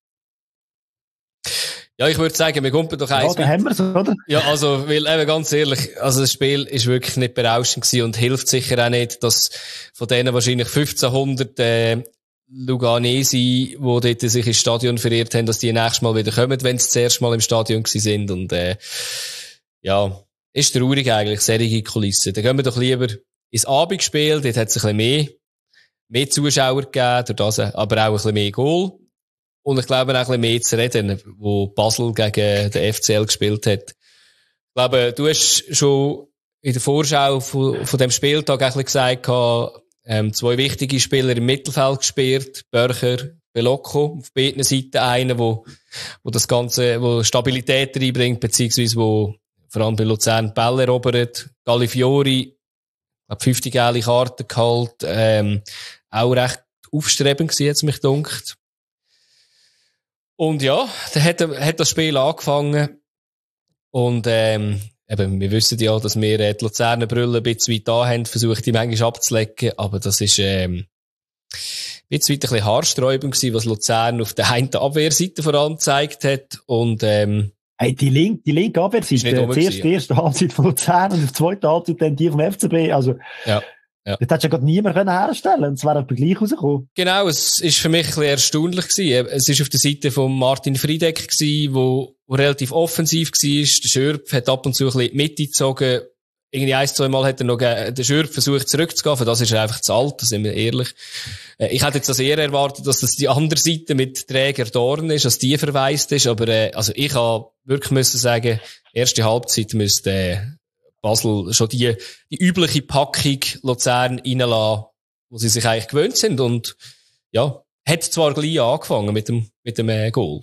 Ja, ich würde sagen, wir kommen doch eins. Ja, da haben wir's, oder? Ja, also, weil eben ganz ehrlich, also das Spiel ist wirklich nicht berauschend gewesen und hilft sicher auch nicht, dass von denen wahrscheinlich fünfzehnhundert, äh, Luganesi, die dort sich ins Stadion verirrt haben, dass die nächstes Mal wieder kommen, wenn sie das erste Mal im Stadion gewesen sind und, äh, ja, ist traurig eigentlich, solche Kulissen. Dann gehen wir doch lieber ins Abendspiel, dort hat es ein bisschen mehr, mehr Zuschauer gegeben, durch das, aber auch ein bisschen mehr Goal. Und ich glaube auch ein bisschen mehr zu reden, wo Basel gegen den F C L gespielt hat. Ich glaube, du hast schon in der Vorschau von, von dem Spieltag ein bisschen gesagt, ähm, zwei wichtige Spieler im Mittelfeld gespielt, Börcher, Belocco, auf beiden Seiten einer, wo, wo das Ganze, wo Stabilität reinbringt, beziehungsweise wo vor allem bei Luzern Bälle erobert, Gallifiori, hat fünfzig gelbe Karten geholt, ähm, auch recht aufstrebend gewesen, hat's mich gedunkt. Und ja, dann hat, hat das Spiel angefangen. Und, ähm, eben, wir wissen ja, dass wir äh, die Luzerner Brille ein bisschen weit da haben, versucht die manchmal abzulecken, aber das ist, ähm, ein bisschen weit ein bisschen haarsträubend gewesen, was Luzern auf der einen Abwehrseite vor allem gezeigt hat. Und, ähm, hey, die linke, die linke Abwehrseite, zuerst die erste Halbzeit von Luzern und die zweite Halbzeit dann die vom F C B, also, ja. Ja. Das hättest du ja gerade niemand herstellen können. Es wäre aber gleich rausgekommen. Genau, es ist für mich ein bisschen erstaunlich gewesen. Es ist auf der Seite von Martin Friedeck gewesen, wo, wo relativ offensiv war. Der Schürpf hat ab und zu ein bisschen die Mitte gezogen. Irgendwie ein, zwei Mal hat er noch, der Schürpf versucht zurückzugehen. Für das ist er einfach zu alt, sind wir ehrlich. Ich hätte jetzt das eher erwartet, dass das die andere Seite mit Träger Dorn ist, dass die verwaist ist. Aber, äh, also ich habe wirklich müssen sagen, erste Halbzeit müsste, äh, Basel schon die, die übliche Packung Luzern reinlassen, wo sie sich eigentlich gewöhnt sind. Und, ja, hat zwar gleich angefangen mit dem, mit dem, äh, Goal.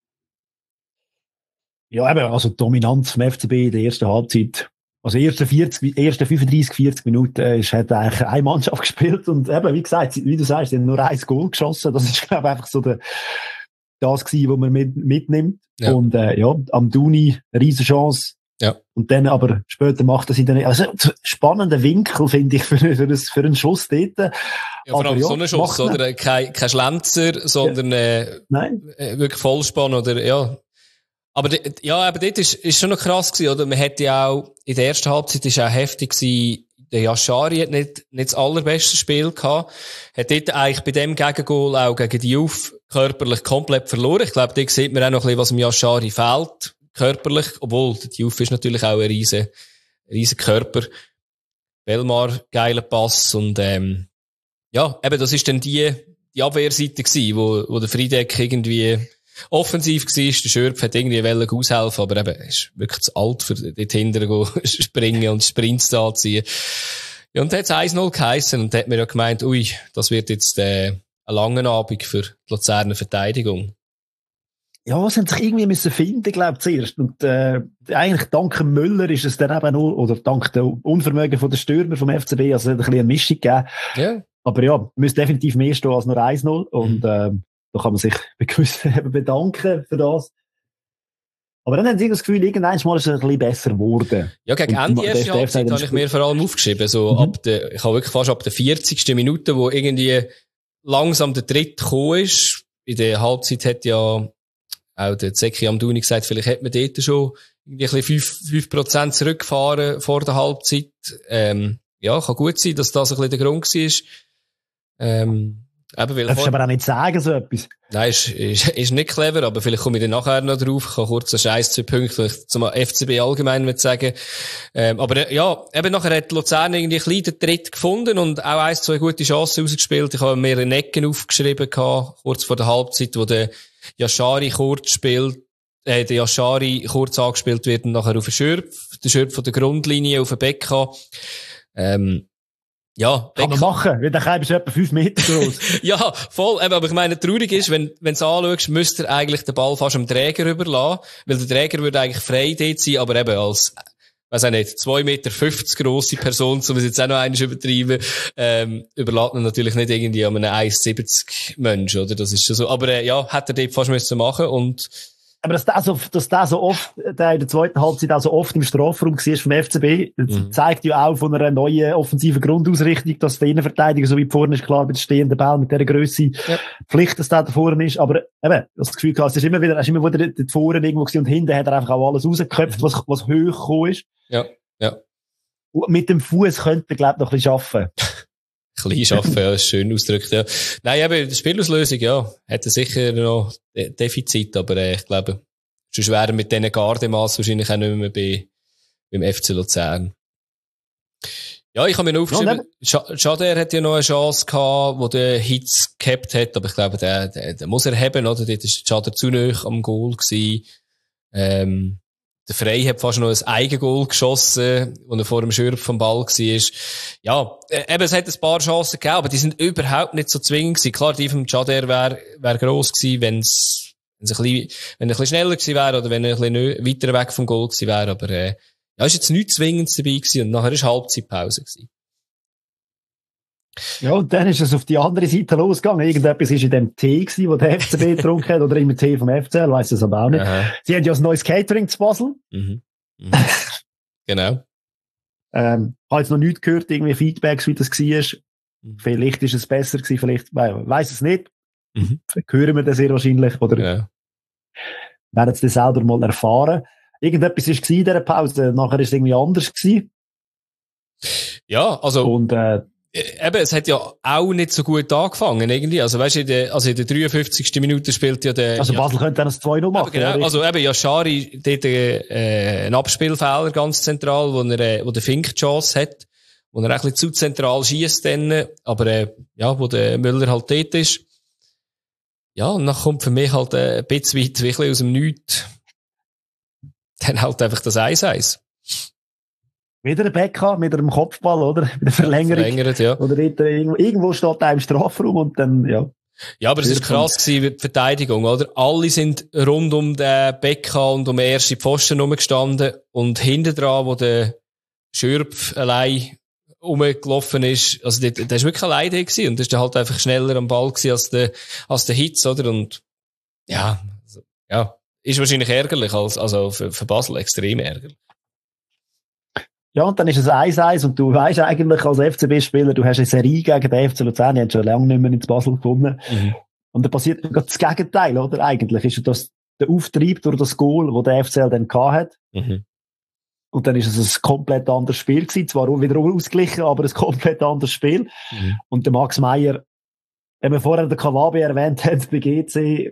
Ja, eben, also die Dominanz vom F C B in der ersten Halbzeit. Also, erste vierzig, erste fünfunddreissig, vierzig Minuten, äh, hat eigentlich eine Mannschaft gespielt. Und eben, wie gesagt, wie du sagst, sie haben nur ein Goal geschossen. Das ist, glaube ich, einfach so der, das gewesen, was man mit, mitnimmt. Ja. Und, äh, ja, am Duni, Riesenchance. Ja. Und dann aber später macht er sie dann, also, spannender Winkel, finde ich, für, für, das, für einen Schuss dort. Ja, vor allem ja, so einen Schuss, oder? Kein, kein Schlenzer, sondern, ja. äh, Nein. Äh, wirklich Vollspann, oder, ja. Aber, ja, aber dort ist, ist schon noch krass gewesen, oder? Man hätte ja auch, in der ersten Halbzeit ist auch heftig gewesen, der Yashari hat nicht, nicht das allerbeste Spiel gehabt. Hat dort eigentlich bei dem Gegengol auch gegen die Youth körperlich komplett verloren. Ich glaube, da sieht man auch noch ein bisschen, was dem Yashari fehlt, körperlich. Obwohl, die Youth ist natürlich auch ein riesen, riesen Körper. Belmar, geiler Pass und, ähm, ja, eben, das ist dann die, die Abwehrseite gewesen, wo, wo der Friedeck irgendwie offensiv war. Der Schürpf hat irgendwie wollen aushelfen, aber eben, er ist wirklich zu alt für dort hinten zu springen und Sprints zu anziehen. Ja, und da hat es eins null geheissen und da hat man ja gemeint, ui, das wird jetzt, äh, ein langer Abend für die Luzerner Verteidigung. Ja, sie haben sich irgendwie müssen finden, glaube ich, zuerst. Und, äh, eigentlich dank Müller ist es dann eben nur, oder dank dem Unvermögen von den Stürmer vom F C B, also es hat ein bisschen eine Mischung gegeben. Ja. Aber ja, müsste definitiv mehr stehen als nur eins null. Und, mhm. ähm, da kann man sich bedanken für das. Aber dann haben sie das Gefühl, irgendwann mal ist es ein bisschen besser geworden. Ja, gegen Ende erste Halbzeit habe ich mir vor allem aufgeschrieben. So mhm. ab der, ich habe wirklich fast ab der vierzigsten Minute, wo irgendwie langsam der Dritt gekommen ist. In der Halbzeit hat ja auch der Zeki Amdouni gesagt, vielleicht hätte man dort schon irgendwie ein bisschen fünf Prozent zurückgefahren vor der Halbzeit. Ähm, ja, kann gut sein, dass das ein bisschen der Grund war. Ähm, eben, weil Darfst du aber auch nicht sagen, so etwas? Nein, ist, ist, ist nicht clever, aber vielleicht komme ich dann nachher noch drauf. Ich kann kurz einen Scheiß zwei Punkte, vielleicht zum F C B allgemein mit sagen. Ähm, aber ja, eben nachher hat Luzern irgendwie ein bisschen den Tritt gefunden und auch eins, zwei gute Chancen rausgespielt. Ich habe mehrere Ecken aufgeschrieben gehabt, kurz vor der Halbzeit, wo der Yashari kurz spielt, äh, der Yashari kurz angespielt wird und nachher auf den Schürpf, der Schürpf von der Grundlinie auf den Becker. Ähm, Ja, kann man machen, weil der Keim ist etwa fünf Meter groß. Ja, voll. Aber ich meine, traurig ist, wenn, wenn du es anschaust, müsste er eigentlich den Ball fast am Träger überlassen, weil der Träger würde eigentlich frei dort sein, aber eben als, weiss auch nicht, zwei Meter fünfzig grosse Person, um es jetzt auch noch einmal übertreiben, ähm, überlässt man natürlich nicht irgendwie an einem eins siebzig Mensch, oder? Das ist schon so. Aber, äh, ja, hätte er dort fast müssen machen und, aber dass der so, dass der so oft, der in der zweiten Halbzeit auch so oft im Strafraum war vom F C B, mhm. zeigt ja auch von einer neuen offensiven Grundausrichtung, dass der Innenverteidiger so weit vorne ist, klar, mit dem stehenden Ball, mit dieser Grösse, ja. Pflicht, dass der da vorne ist, aber eben, das Gefühl gehabt, es ist immer wieder, es ist immer wieder da vorne irgendwo gewesen und hinten hat er einfach auch alles rausgeköpft, was, was hoch gekommen ist. Ja, ja. Und mit dem Fuß könnte er, glaube ich, noch ein bisschen arbeiten. Klein schaffen, ja, das ist schön ausgedrückt, ja. Nein, aber die Spielauslösung, ja, hätte sicher noch Defizit, aber äh, ich glaube, sonst wären mit diesen Gardemaß wahrscheinlich auch nicht mehr bei, beim F C Luzern. Ja, ich habe mir noch aufgeschrieben, ja, Schader hat ja noch eine Chance gehabt, wo der Hitz gehabt hat, aber ich glaube, der, der, der muss er haben, oder? Dort ist Schader zu nahe am Goal gewesen. Ähm, Der Frey hat fast noch ein Eigengoal geschossen, wo er vor dem Schürpf vom Ball war. Ja, eben, es hat ein paar Chancen gegeben, aber die sind überhaupt nicht so zwingend gewesen. Klar, die vom Chader wäre, wäre gross gewesen, wenn's, wenn's ein bisschen, wenn er ein bisschen schneller gewesen wäre oder wenn er ein bisschen weiter weg vom Goal gewesen wäre, aber, äh, ja, ist jetzt nichts Zwingendes dabei gewesen und nachher ist Halbzeitpause gewesen. Ja, und dann ist es auf die andere Seite losgegangen. Irgendetwas war in dem Tee gewesen, wo der F C B getrunken hat, oder im Tee vom F C L, weiss das aber auch nicht. Aha. Sie haben ja ein neues Catering zu Basel. Mhm. Mhm. Genau. Ähm, habe jetzt noch nichts gehört, irgendwie Feedbacks, wie das war. Mhm. Vielleicht ist es besser gewesen, vielleicht, weiss es nicht. Mhm. Hören wir das sehr wahrscheinlich, oder ja. Werden es das selber mal erfahren. Irgendetwas war in dieser Pause, nachher ist es irgendwie anders gewesen. Ja, also. Und, äh, eben, es hat ja auch nicht so gut angefangen, irgendwie. Also, weißt du, in der, also in der dreiundfünfzigsten Minute spielt ja der... Also Basel ja, könnte dann ein zwei null machen. Genau, also eben, Yashari, dort, äh, ein Abspielfehler ganz zentral, wo er, äh, wo der Fink die Chance hat, wo er ein bisschen zu zentral schießt dann, aber, äh, ja, wo der Müller halt dort ist. Ja, und dann kommt für mich halt äh, ein bisschen weit, wirklich aus dem Nichts. Dann halt einfach das eins eins. Wieder ein Becker mit einem Kopfball, oder? Mit der Verlängerung. Verlängert, ja. Oder irgendwo, irgendwo steht er im Strafraum und dann, ja. Ja, aber es ist krass gewesen, die Verteidigung, oder? Alle sind rund um den Becker und um den ersten Pfosten rumgestanden und hinten dran, wo der Schürpf allein rumgelaufen ist, also der, der ist wirklich allein da gewesen und der ist dann halt einfach schneller am Ball gewesen als der, als der Hitz, oder? Und, ja, also, ja, ist wahrscheinlich ärgerlich, als, also für, für Basel extrem ärgerlich. Ja, und dann ist es eins eins und du weisst eigentlich als F C B-Spieler, du hast eine Serie gegen den F C Luzern, die haben schon lange nicht mehr ins Basel gefunden. Mhm. Und dann passiert gerade das Gegenteil, oder? Eigentlich ist das der Auftrieb durch das Goal, das der F C L dann gehabt hat. Mhm. Und dann ist es ein komplett anderes Spiel gewesen. Zwar wieder ausgeglichen, aber ein komplett anderes Spiel. Mhm. Und der Max Meyer, wenn wir vorher den Kawabe erwähnt haben, bei G C,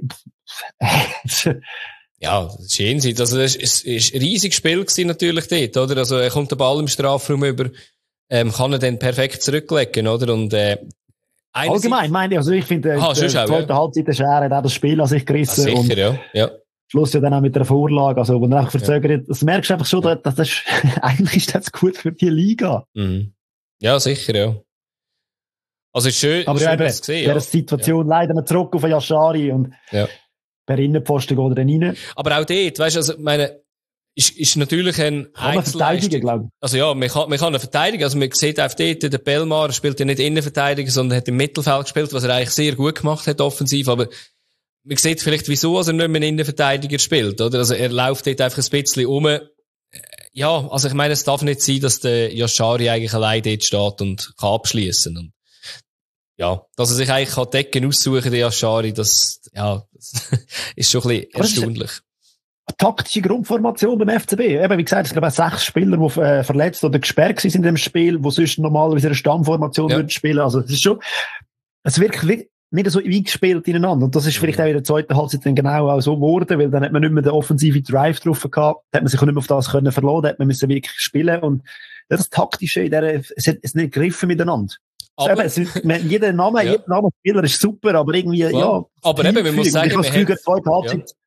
ja, das ist jenseits. Also, das ist, ist ein riesiges Spiel gewesen, natürlich dort, oder? Also, er kommt den Ball im Strafraum über, ähm, kann er dann perfekt zurücklegen, oder? Und, äh, allgemein, meine ich, also, ich finde, ah, die zweite ja. Halbzeit der Schere hat auch das Spiel an sich gerissen. Ja, sicher, und ja. ja. Schluss ja dann auch mit der Vorlage, also, wo er einfach verzögert, ja. das merkst du einfach schon, dass das ist, eigentlich ist das gut für die Liga. Mhm. Ja, sicher, ja. Also, ist schön, aber schön, eben, das gesehen, ja. Situation ja. leider noch zurück auf Yashari und, ja. per Innenpfosten geht er dann rein. Aber auch dort, weißt du, also, meine, ist, ist natürlich ein kann man verteidigen, glaube ich. Also ja, man kann, man kann ihn verteidigen. Also man sieht auch dort, der Belmar spielt ja nicht Innenverteidiger, sondern hat im Mittelfeld gespielt, was er eigentlich sehr gut gemacht hat, offensiv. Aber man sieht vielleicht, wieso er nicht mehr einen Innenverteidiger spielt, oder? Also er läuft dort einfach ein bisschen um. Ja, also ich meine, es darf nicht sein, dass der Yashari eigentlich allein dort steht und kann abschließen. Und ja, dass er sich eigentlich kann Decken aussuchen, der Yashari, das, ja, das ist schon ein bisschen erstaunlich. Eine taktische Grundformation beim F C B. Eben, wie gesagt, es gab auch sechs Spieler, die äh, verletzt oder gesperrt sind in dem Spiel, die sonst normalerweise eine Stammformation ja. würden spielen. Also, es ist schon, es wirkt nicht so eingespielt ineinander. Und das ist vielleicht auch in der zweiten Halbzeit dann genau auch so geworden, weil dann hat man nicht mehr den offensiven Drive drauf gehabt, da hat man sich auch nicht mehr auf das können verlassen, da hat man müssen wirklich spielen. Und das Taktische in der, es hat es nicht gegriffen miteinander. Aber, eben, es, jeder Name, ja. jeder Name Spieler ist super, aber irgendwie, ja. ja aber eben, man muss sagen, ich habe das zweite Halbzeit. Ja.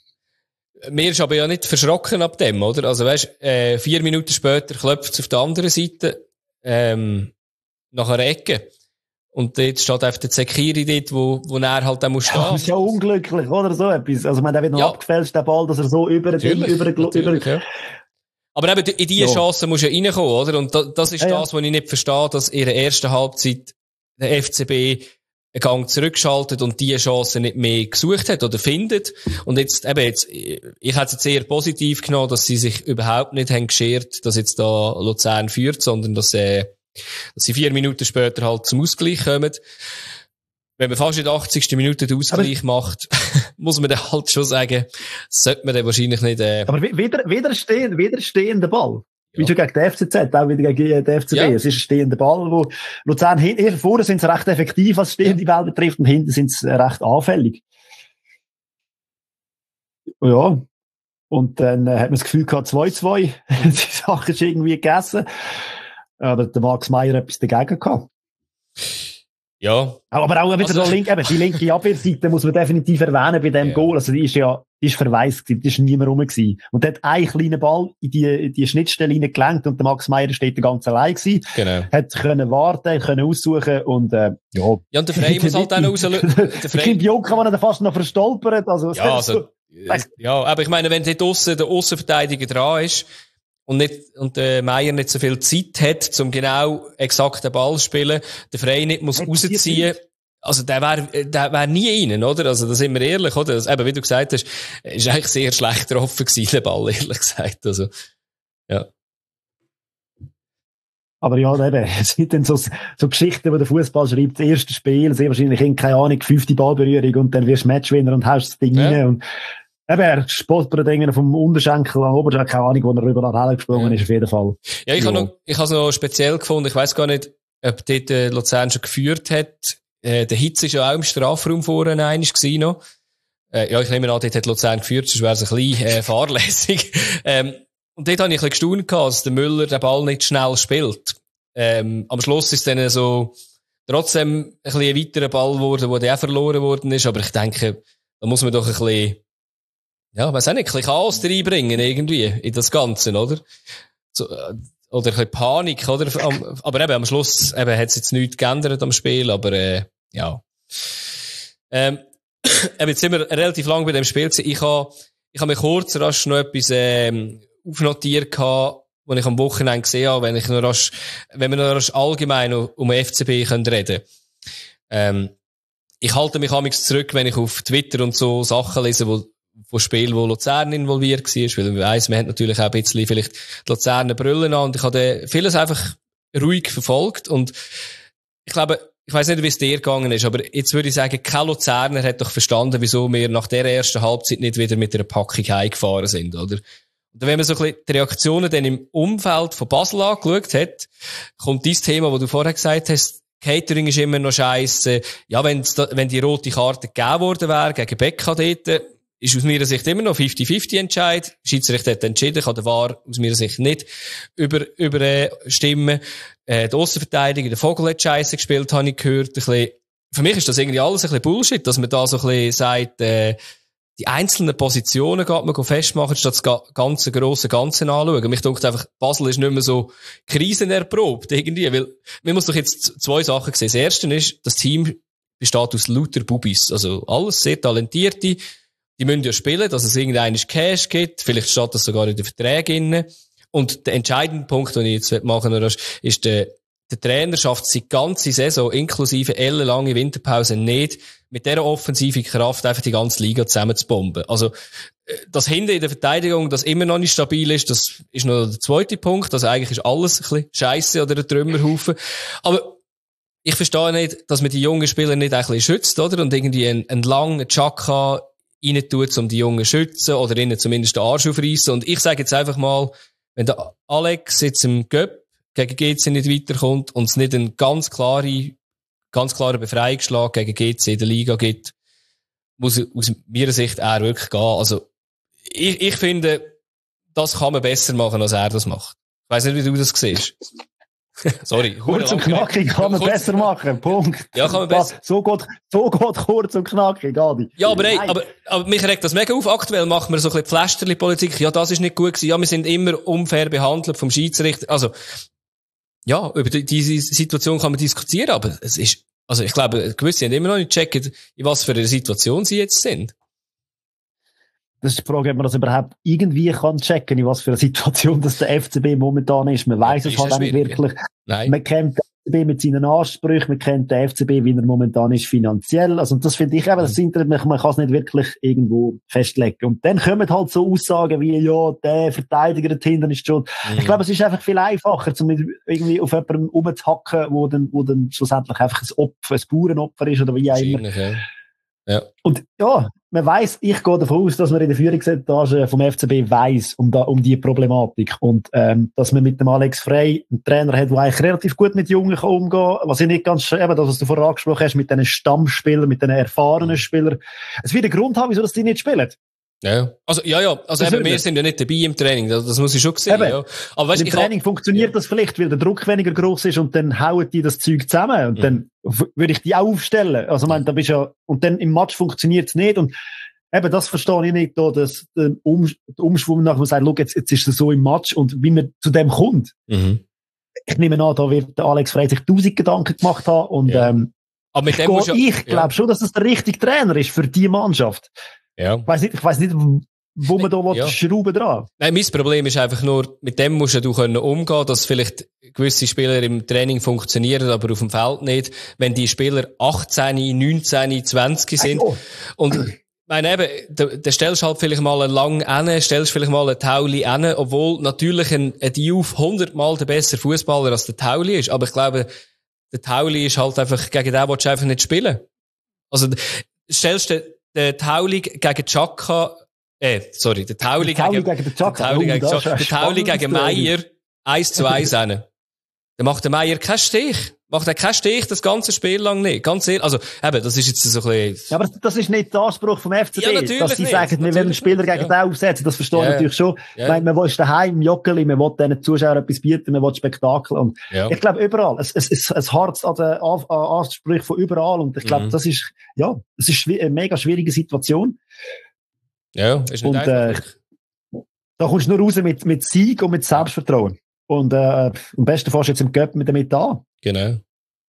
Mir ist aber ja nicht verschrocken ab dem, oder? Also weißt, äh, vier Minuten später klopft es auf der anderen Seite, ähm, nach einer Ecke. Und dort steht einfach der Zekiri dort, wo, wo er halt auch muss stehen. Ja, das ist ja unglücklich, oder? So etwas. Also, man, der wird noch ja. abgefälscht, der Ball, dass er so über den, über den, über ja. Aber eben, in diese ja. Chance musst du ja reinkommen, oder? Und das, das ist ja, das, was ich nicht verstehe, dass in der ersten Halbzeit der F C B einen Gang zurückschaltet und diese Chance nicht mehr gesucht hat oder findet. Und jetzt, eben jetzt, ich hätte es jetzt eher positiv genommen, dass sie sich überhaupt nicht haben geschert, dass jetzt da Luzern führt, sondern dass, äh, dass sie vier Minuten später halt zum Ausgleich kommen. Wenn man fast in der achtzigsten Minute den Ausgleich aber macht, muss man dann halt schon sagen, sollte man dann wahrscheinlich nicht, äh, aber wieder, wieder stehen, wieder stehender Ball. Wie schon gegen den F C Z, auch wieder gegen den F C B. Ja. Es ist ein stehender Ball, wo Luzern hinten, vorne sind sie recht effektiv, was stehende Ball betrifft, und hinten sind sie recht anfällig. Ja. Und dann äh, hat man das Gefühl gehabt, zwei zwei. Die Sache ist irgendwie gegessen. Aber der Max Meyer hat etwas dagegen gehabt. Ja. Aber auch wieder also, der linke, eben, die linke Abwehrseite muss man definitiv erwähnen bei dem ja. Goal. Also die ist ja, die ist verwaist gewesen, die ist niemand rum gewesen. Und der hat einen kleinen Ball in die, in die Schnittstelle reingelenkt und der Max Meyer steht da ganz allein gewesen. Genau. Hat können warten, können aussuchen und, äh, ja. Ja, und der Frey muss halt auch noch rauslösen. Der Kind Juncker, man hat fast noch verstolpert, also. Ja, also, ja, aber ich meine, wenn dort draussen der Aussenverteidiger dran ist, und nicht, und der Meier nicht so viel Zeit hat, um genau exakt den Ball zu spielen, der Frey nicht muss rausziehen, also der wäre, der wäre nie rein, oder? Also, da sind wir ehrlich, oder? Also, eben, wie du gesagt hast, ist eigentlich sehr schlecht getroffen gewesen, der Ball, ehrlich gesagt, also, ja. Aber ja, eben, es sind dann so, so Geschichten, wo der Fußball schreibt, das erste Spiel, sehr wahrscheinlich, keine Ahnung, fünfte Ballberührung und dann wirst du Matchwinner und haust das Ding ja. rein und, eben, er spottet vom Unterschenkel an Oberschenkel, keine Ahnung, wo er rüber nach gesprungen ist, auf jeden Fall. Ja, ich ja. habe noch, ich habe es noch speziell gefunden. Ich weiss gar nicht, ob dort äh, Luzern schon geführt hat. Äh, der Hitz ist ja auch im Strafraum vorne einig gewesen noch. Äh, ja, ich nehme an, dort hat Luzern geführt, sonst wäre es ein bisschen, äh, fahrlässig. ähm, und dort habe ich ein bisschen gestaunt gehabt, dass der Müller den Ball nicht schnell spielt. Ähm, am Schluss ist dann so, trotzdem ein bisschen ein weiterer Ball geworden, der auch verloren worden ist. Aber ich denke, da muss man doch ein bisschen, ja, weiss auch nicht, ein bisschen Chaos reinbringen, irgendwie, in das Ganze, oder? So, oder ein bisschen Panik, oder? Aber eben, am Schluss, eben, hat es jetzt nichts geändert am Spiel, aber, äh, ja. Ähm, eben, jetzt sind wir relativ lang bei dem Spiel gewesen. Ich habe, ich habe mir kurz rasch noch etwas, ähm, aufnotiert gehabt, was ich am Wochenende gesehen habe, wenn ich noch rasch, wenn wir noch rasch allgemein um den F C B können reden. Ähm, ich halte mich amigs zurück, wenn ich auf Twitter und so Sachen lese, wo, von Spielen, wo Luzern involviert war, weil man weiss, man hat natürlich auch ein bisschen vielleicht die Luzerner Brüllen an und ich habe vieles einfach ruhig verfolgt und ich glaube, ich weiss nicht, wie es dir gegangen ist, aber jetzt würde ich sagen, kein Luzerner hat doch verstanden, wieso wir nach der ersten Halbzeit nicht wieder mit einer Packung heimgefahren sind, oder? Und wenn man so ein bisschen die Reaktionen dann im Umfeld von Basel angeschaut hat, kommt dieses Thema, wo du vorher gesagt hast, Catering ist immer noch scheisse. Ja, wenn's da, wenn die rote Karte gegeben worden wäre, gegen Becca dort, ist aus meiner Sicht immer noch fifty fifty Entscheid. Schiedsrichter hat entschieden, kann der V A R aus meiner Sicht nicht über, über, äh, stimmen. Äh, die Aussenverteidiger, der Vogel hat scheisse gespielt, habe ich gehört. Ein bisschen, für mich ist das irgendwie alles ein bisschen Bullshit, dass man da so ein bisschen sagt, äh, die einzelnen Positionen geht man festmachen, statt das ganze grosse Ganze anschauen. Mich denkt einfach, Basel ist nicht mehr so krisenerprobt irgendwie, weil man muss doch jetzt zwei Sachen sehen. Das erste ist, das Team besteht aus lauter Bubis, also alles sehr talentierte, die müssen ja spielen, dass es irgendeinen Cash gibt, vielleicht steht das sogar in den Verträgen. Und der entscheidende Punkt, den ich jetzt machen will, ist der, der Trainer schafft es die ganze Saison, inklusive ellenlange Winterpause, nicht, mit dieser offensiven Kraft einfach die ganze Liga zusammenzubomben. Also, das hinten in der Verteidigung, das immer noch nicht stabil ist, das ist noch der zweite Punkt. Also eigentlich ist alles ein bisschen Scheisse oder ein Trümmerhaufen. Aber ich verstehe nicht, dass man die jungen Spieler nicht ein bisschen schützt, oder? Und irgendwie einen, einen langen Chaka rein tut, um die Jungen zu schützen oder ihnen zumindest den Arsch aufreißen. Und ich sage jetzt einfach mal, wenn der Alex jetzt im Göpp gegen G C nicht weiterkommt und es nicht einen ganz klare, ganz klaren Befreiungsschlag gegen G C in der Liga gibt, muss aus meiner Sicht er wirklich gehen. Also, ich, ich finde, das kann man besser machen, als er das macht. Ich weiss nicht, wie du das siehst. Sorry. Kurz und knackig kann man kurz besser machen. Punkt. Ja, kann man besser. So geht, so geht kurz und knackig, Adi. Ja, aber, ey, aber, aber mich regt das mega auf. Aktuell machen wir so ein bisschen Pflasterli-Politik. Ja, das ist nicht gut gewesen. Ja, wir sind immer unfair behandelt vom Schiedsrichter. Also, ja, über die, diese Situation kann man diskutieren, aber es ist, also ich glaube, gewisse haben immer noch nicht gecheckt, in was für einer Situation sie jetzt sind. Das ist die Frage, ob man das überhaupt irgendwie kann checken, in was für einer Situation das der F C B momentan ist. Man weiss ja, es halt auch nicht wirklich. Nein. Man kennt den F C B mit seinen Ansprüchen, man kennt den F C B, wie er momentan ist finanziell. Also das finde ich eben, das Internet, man kann es nicht wirklich irgendwo festlegen. Und dann kommen halt so Aussagen wie, ja, der Verteidiger da hinten ist schon. Mhm. Ich glaube, es ist einfach viel einfacher, um irgendwie auf jemanden rumzuhacken, wo dann, wo dann schlussendlich einfach ein Opfer, ein Bauernopfer ist oder wie auch immer. Ja. Ja. Und ja, man weiss, ich gehe davon aus, dass man in der Führungsetage vom F C B weiss um, da, um die Problematik. Und ähm, dass man mit dem Alex Frey einen Trainer hat, der eigentlich relativ gut mit Jungen kann umgehen kann. Was ich nicht ganz, eben das, was du vorher angesprochen hast, mit diesen Stammspielern, mit diesen erfahrenen Spielern. Es wird einen Grund haben, wieso dass die nicht spielen. Ja, also, ja, ja, also eben, wir sind ja nicht dabei im Training, das, das muss ich schon sehen, ja. Aber weißt, im Training hab, funktioniert ja. das vielleicht, weil der Druck weniger groß ist und dann hauen die das Zeug zusammen und mhm. dann würde ich die auch aufstellen. Also, man, da bist ja, und dann im Match funktioniert es nicht und eben, das verstehe ich nicht, da, dass, der um, Umschwung nach, man sagt, schau, jetzt, jetzt ist es so im Match und wie man zu dem kommt. Mhm. Ich nehme an, da wird der Alex Frey sich tausend Gedanken gemacht haben und, ja. ähm, aber mit ich, dem ich, ich glaube ja. schon, dass es der richtige Trainer ist für die Mannschaft. Ja. Ich weiss nicht, ich weiss nicht, wo man da ja. schrauben dran. Nein, mein Problem ist einfach nur, mit dem musst du können umgehen, dass vielleicht gewisse Spieler im Training funktionieren, aber auf dem Feld nicht. Wenn die Spieler achtzehn, neunzehn, zwanzig sind. Oh. Und, ich meine eben, da, da stellst du halt vielleicht mal einen langen Enne, stellst vielleicht mal einen Tauli Enne, obwohl natürlich ein, ein Diouf hundertmal der bessere Fußballer als der Tauli ist. Aber ich glaube, der Tauli ist halt einfach, gegen den willst du einfach nicht spielen. Also, stellst du der Tauli gegen Chaka, äh, sorry, der Tauli gegen, gegen den Chaka, der Tauli gegen, oh, der Tauli gegen Meier, eins zu eins hin. Dann macht der Meier keinen Stich. Macht er keinen Stich das ganze Spiel lang nicht. Ganz ehrlich. Also, eben, das ist jetzt so ein bisschen... Ja, aber das ist nicht der Anspruch vom F C B. Ja, natürlich dass sie nicht. sagen, wir wollen einen Spieler gegen ja. den aufsetzen. Das verstehe ich ja. natürlich schon. Ja. Ich meine, man will daheim im Joggeli, man will diesen Zuschauern etwas bieten, man will Spektakel. Und ja. ich glaube, überall. Es, es, es, es harzt an den an, an Ansprüchen von überall. Und ich glaube, mhm. das ist, ja, es ist eine mega schwierige Situation. Ja, ist nicht und, einfach. Äh, da kommst du nur raus mit, mit Sieg und mit Selbstvertrauen. Und, äh, am besten fährst du jetzt im Cup mit damit an. Genau.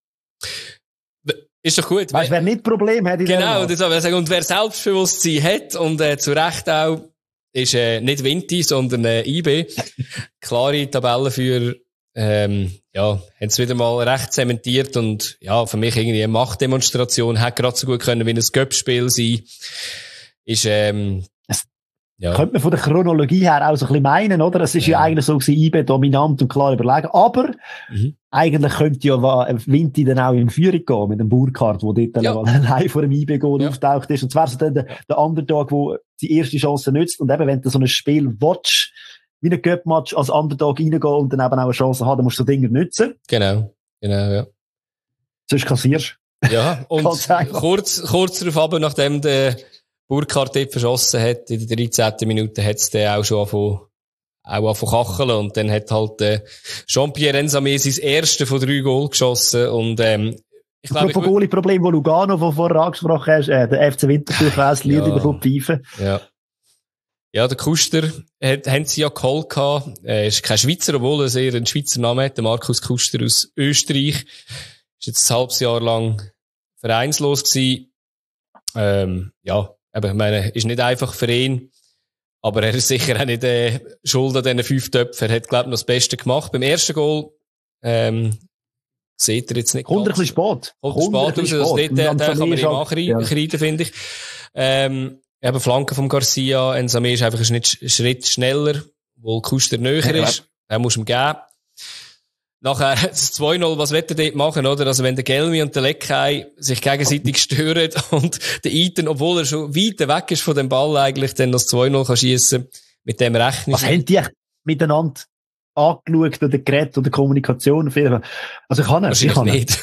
Ist doch gut. Weißt du, wer nicht Problem hat in Genau, das soll ich sagen. Und wer Selbstbewusstsein hat und äh, zu Recht auch, ist äh, nicht Vinti, sondern äh, I B. Klare Tabellenführer, ähm, ja, haben es wieder mal recht zementiert und ja, für mich irgendwie eine Machtdemonstration, hätte gerade so gut können wie ein Cup-Spiel sein. Ist, ähm, ja. Könnte man von der Chronologie her auch so ein bisschen meinen, oder? Es ist ja, ja eigentlich so gewesen, I B dominant und klar überlegen. Aber mhm. eigentlich könnte ja Vinti dann auch in Führung gehen mit dem Burkhardt, der dort ja. allein vor dem I B-Goal ja. auftaucht ist. Und zwar so dann der, der Underdog, der die erste Chance nützt. Und eben, wenn du so ein Spiel watchst, wie ein Cup-Match als Underdog reingehen und dann eben auch eine Chance haben, dann musst du so Dinge nutzen. Genau, genau, ja. Sonst kassierst du. Ja, und kurz, kurz darauf aber, nachdem der Burkhardt dort verschossen hat, in der dreizehnten Minute hat es dann auch schon angefangen, auch angefangen kacheln und dann hat halt äh, Jean-Pierre Ensame sein erste von drei Goal geschossen und ähm, ich glaube... Apropos Goalie-Problem, wo Lugano, das vorher angesprochen hast, äh, der F C Winterthur weiss, Lied ja, über Pfeifen. Ja. Ja, der Kuster hat, haben sie ja geholt gehabt. Er ist kein Schweizer, obwohl er eher einen Schweizer Namen hat. Der Markus Kuster aus Österreich. Ist jetzt ein halbes Jahr lang vereinslos gewesen. Ähm, ja, aber ich meine, ist nicht einfach für ihn. Aber er ist sicher auch nicht äh, schuld an diesen fünf Töpfen. Er hat, glaube ich, noch das Beste gemacht. Beim ersten Goal, ähm, seht ihr jetzt nicht Kommt ein bisschen spät. Kommt spät raus. Das dort, da kann man ihm ankreiden, ja. Finde ich. Ähm, eben Flanke vom Garcia. Ensame ist einfach ein Schritt schneller, wo Kuster näher ja, ist. Er muss ihm geben. Nachher, das zwei null, was wird er dort machen, oder? Also, wenn der Gelmi und der Leckei sich gegenseitig stören und der Eiten, obwohl er schon weit weg ist von dem Ball eigentlich, dann das zwei null kann schiessen, mit dem rechnen. Was haben die miteinander angeschaut oder geredet oder Kommunikation? Also, ich kann nicht. Ich kann nicht.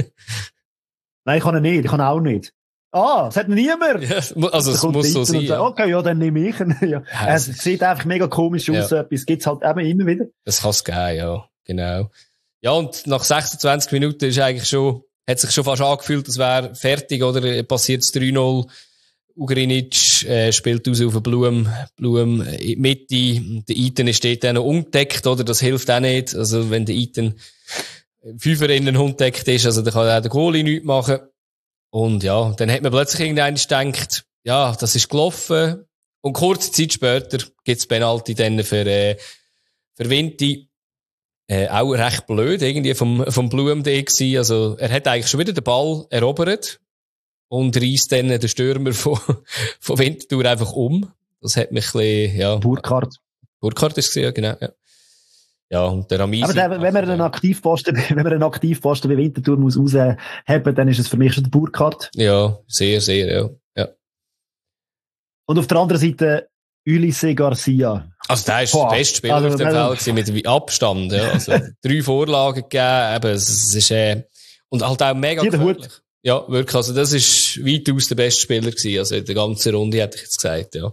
Nein, ich kann ihn nicht. Ich kann ihn auch nicht. Ah, es hat niemand. Ja, also, es muss so sein. Ja. Okay, ja, dann nehme ich ihn. Ja. Ja, es sieht einfach mega komisch aus. Ja. Es gibt's halt eben immer wieder. Das kann es geben, ja. Genau. Ja, und nach sechsundzwanzig Minuten ist eigentlich schon, hat sich schon fast angefühlt, es wäre fertig, oder? Passiert es drei null. Ugrinic, äh, spielt aus auf den Blum, Blum in die Mitte. Der Iten ist dort dann noch ungedeckt, oder? Das hilft auch nicht. Also, wenn der Iten Fünfer innen ungedeckt ist, also, dann kann auch der Goalie nichts machen. Und ja, dann hat man plötzlich irgendwann gedacht, ja, das ist gelaufen. Und kurze Zeit später gibt's Penalty dann für, äh, für Vinti. Äh, auch recht blöd, irgendwie vom, vom Blum da gewesen. Also, er hat eigentlich schon wieder den Ball erobert und reißt dann den Stürmer von, von Winterthur einfach um. Das hat mich ein bisschen, ja. Burkhardt. Burkhardt ist es, ja, genau, ja. Ja, und der Ramisi. Aber der, wenn man einen Aktivposten, wenn man einen Aktivposten bei Winterthur muss rausheben, dann ist es für mich schon der Burkhardt. Ja, sehr, sehr, ja. ja. Und auf der anderen Seite, Ulysse Garcia. Also, der ist Boah. der beste Spieler also, auf dem Feld gewesen, mit Abstand, ja. Also, drei Vorlagen gegeben, eben, es ist, äh, und halt auch mega gefährlich. Ja, wirklich, also, das ist weitaus der beste Spieler gewesen, also, in der ganzen Runde, hätte ich jetzt gesagt, ja.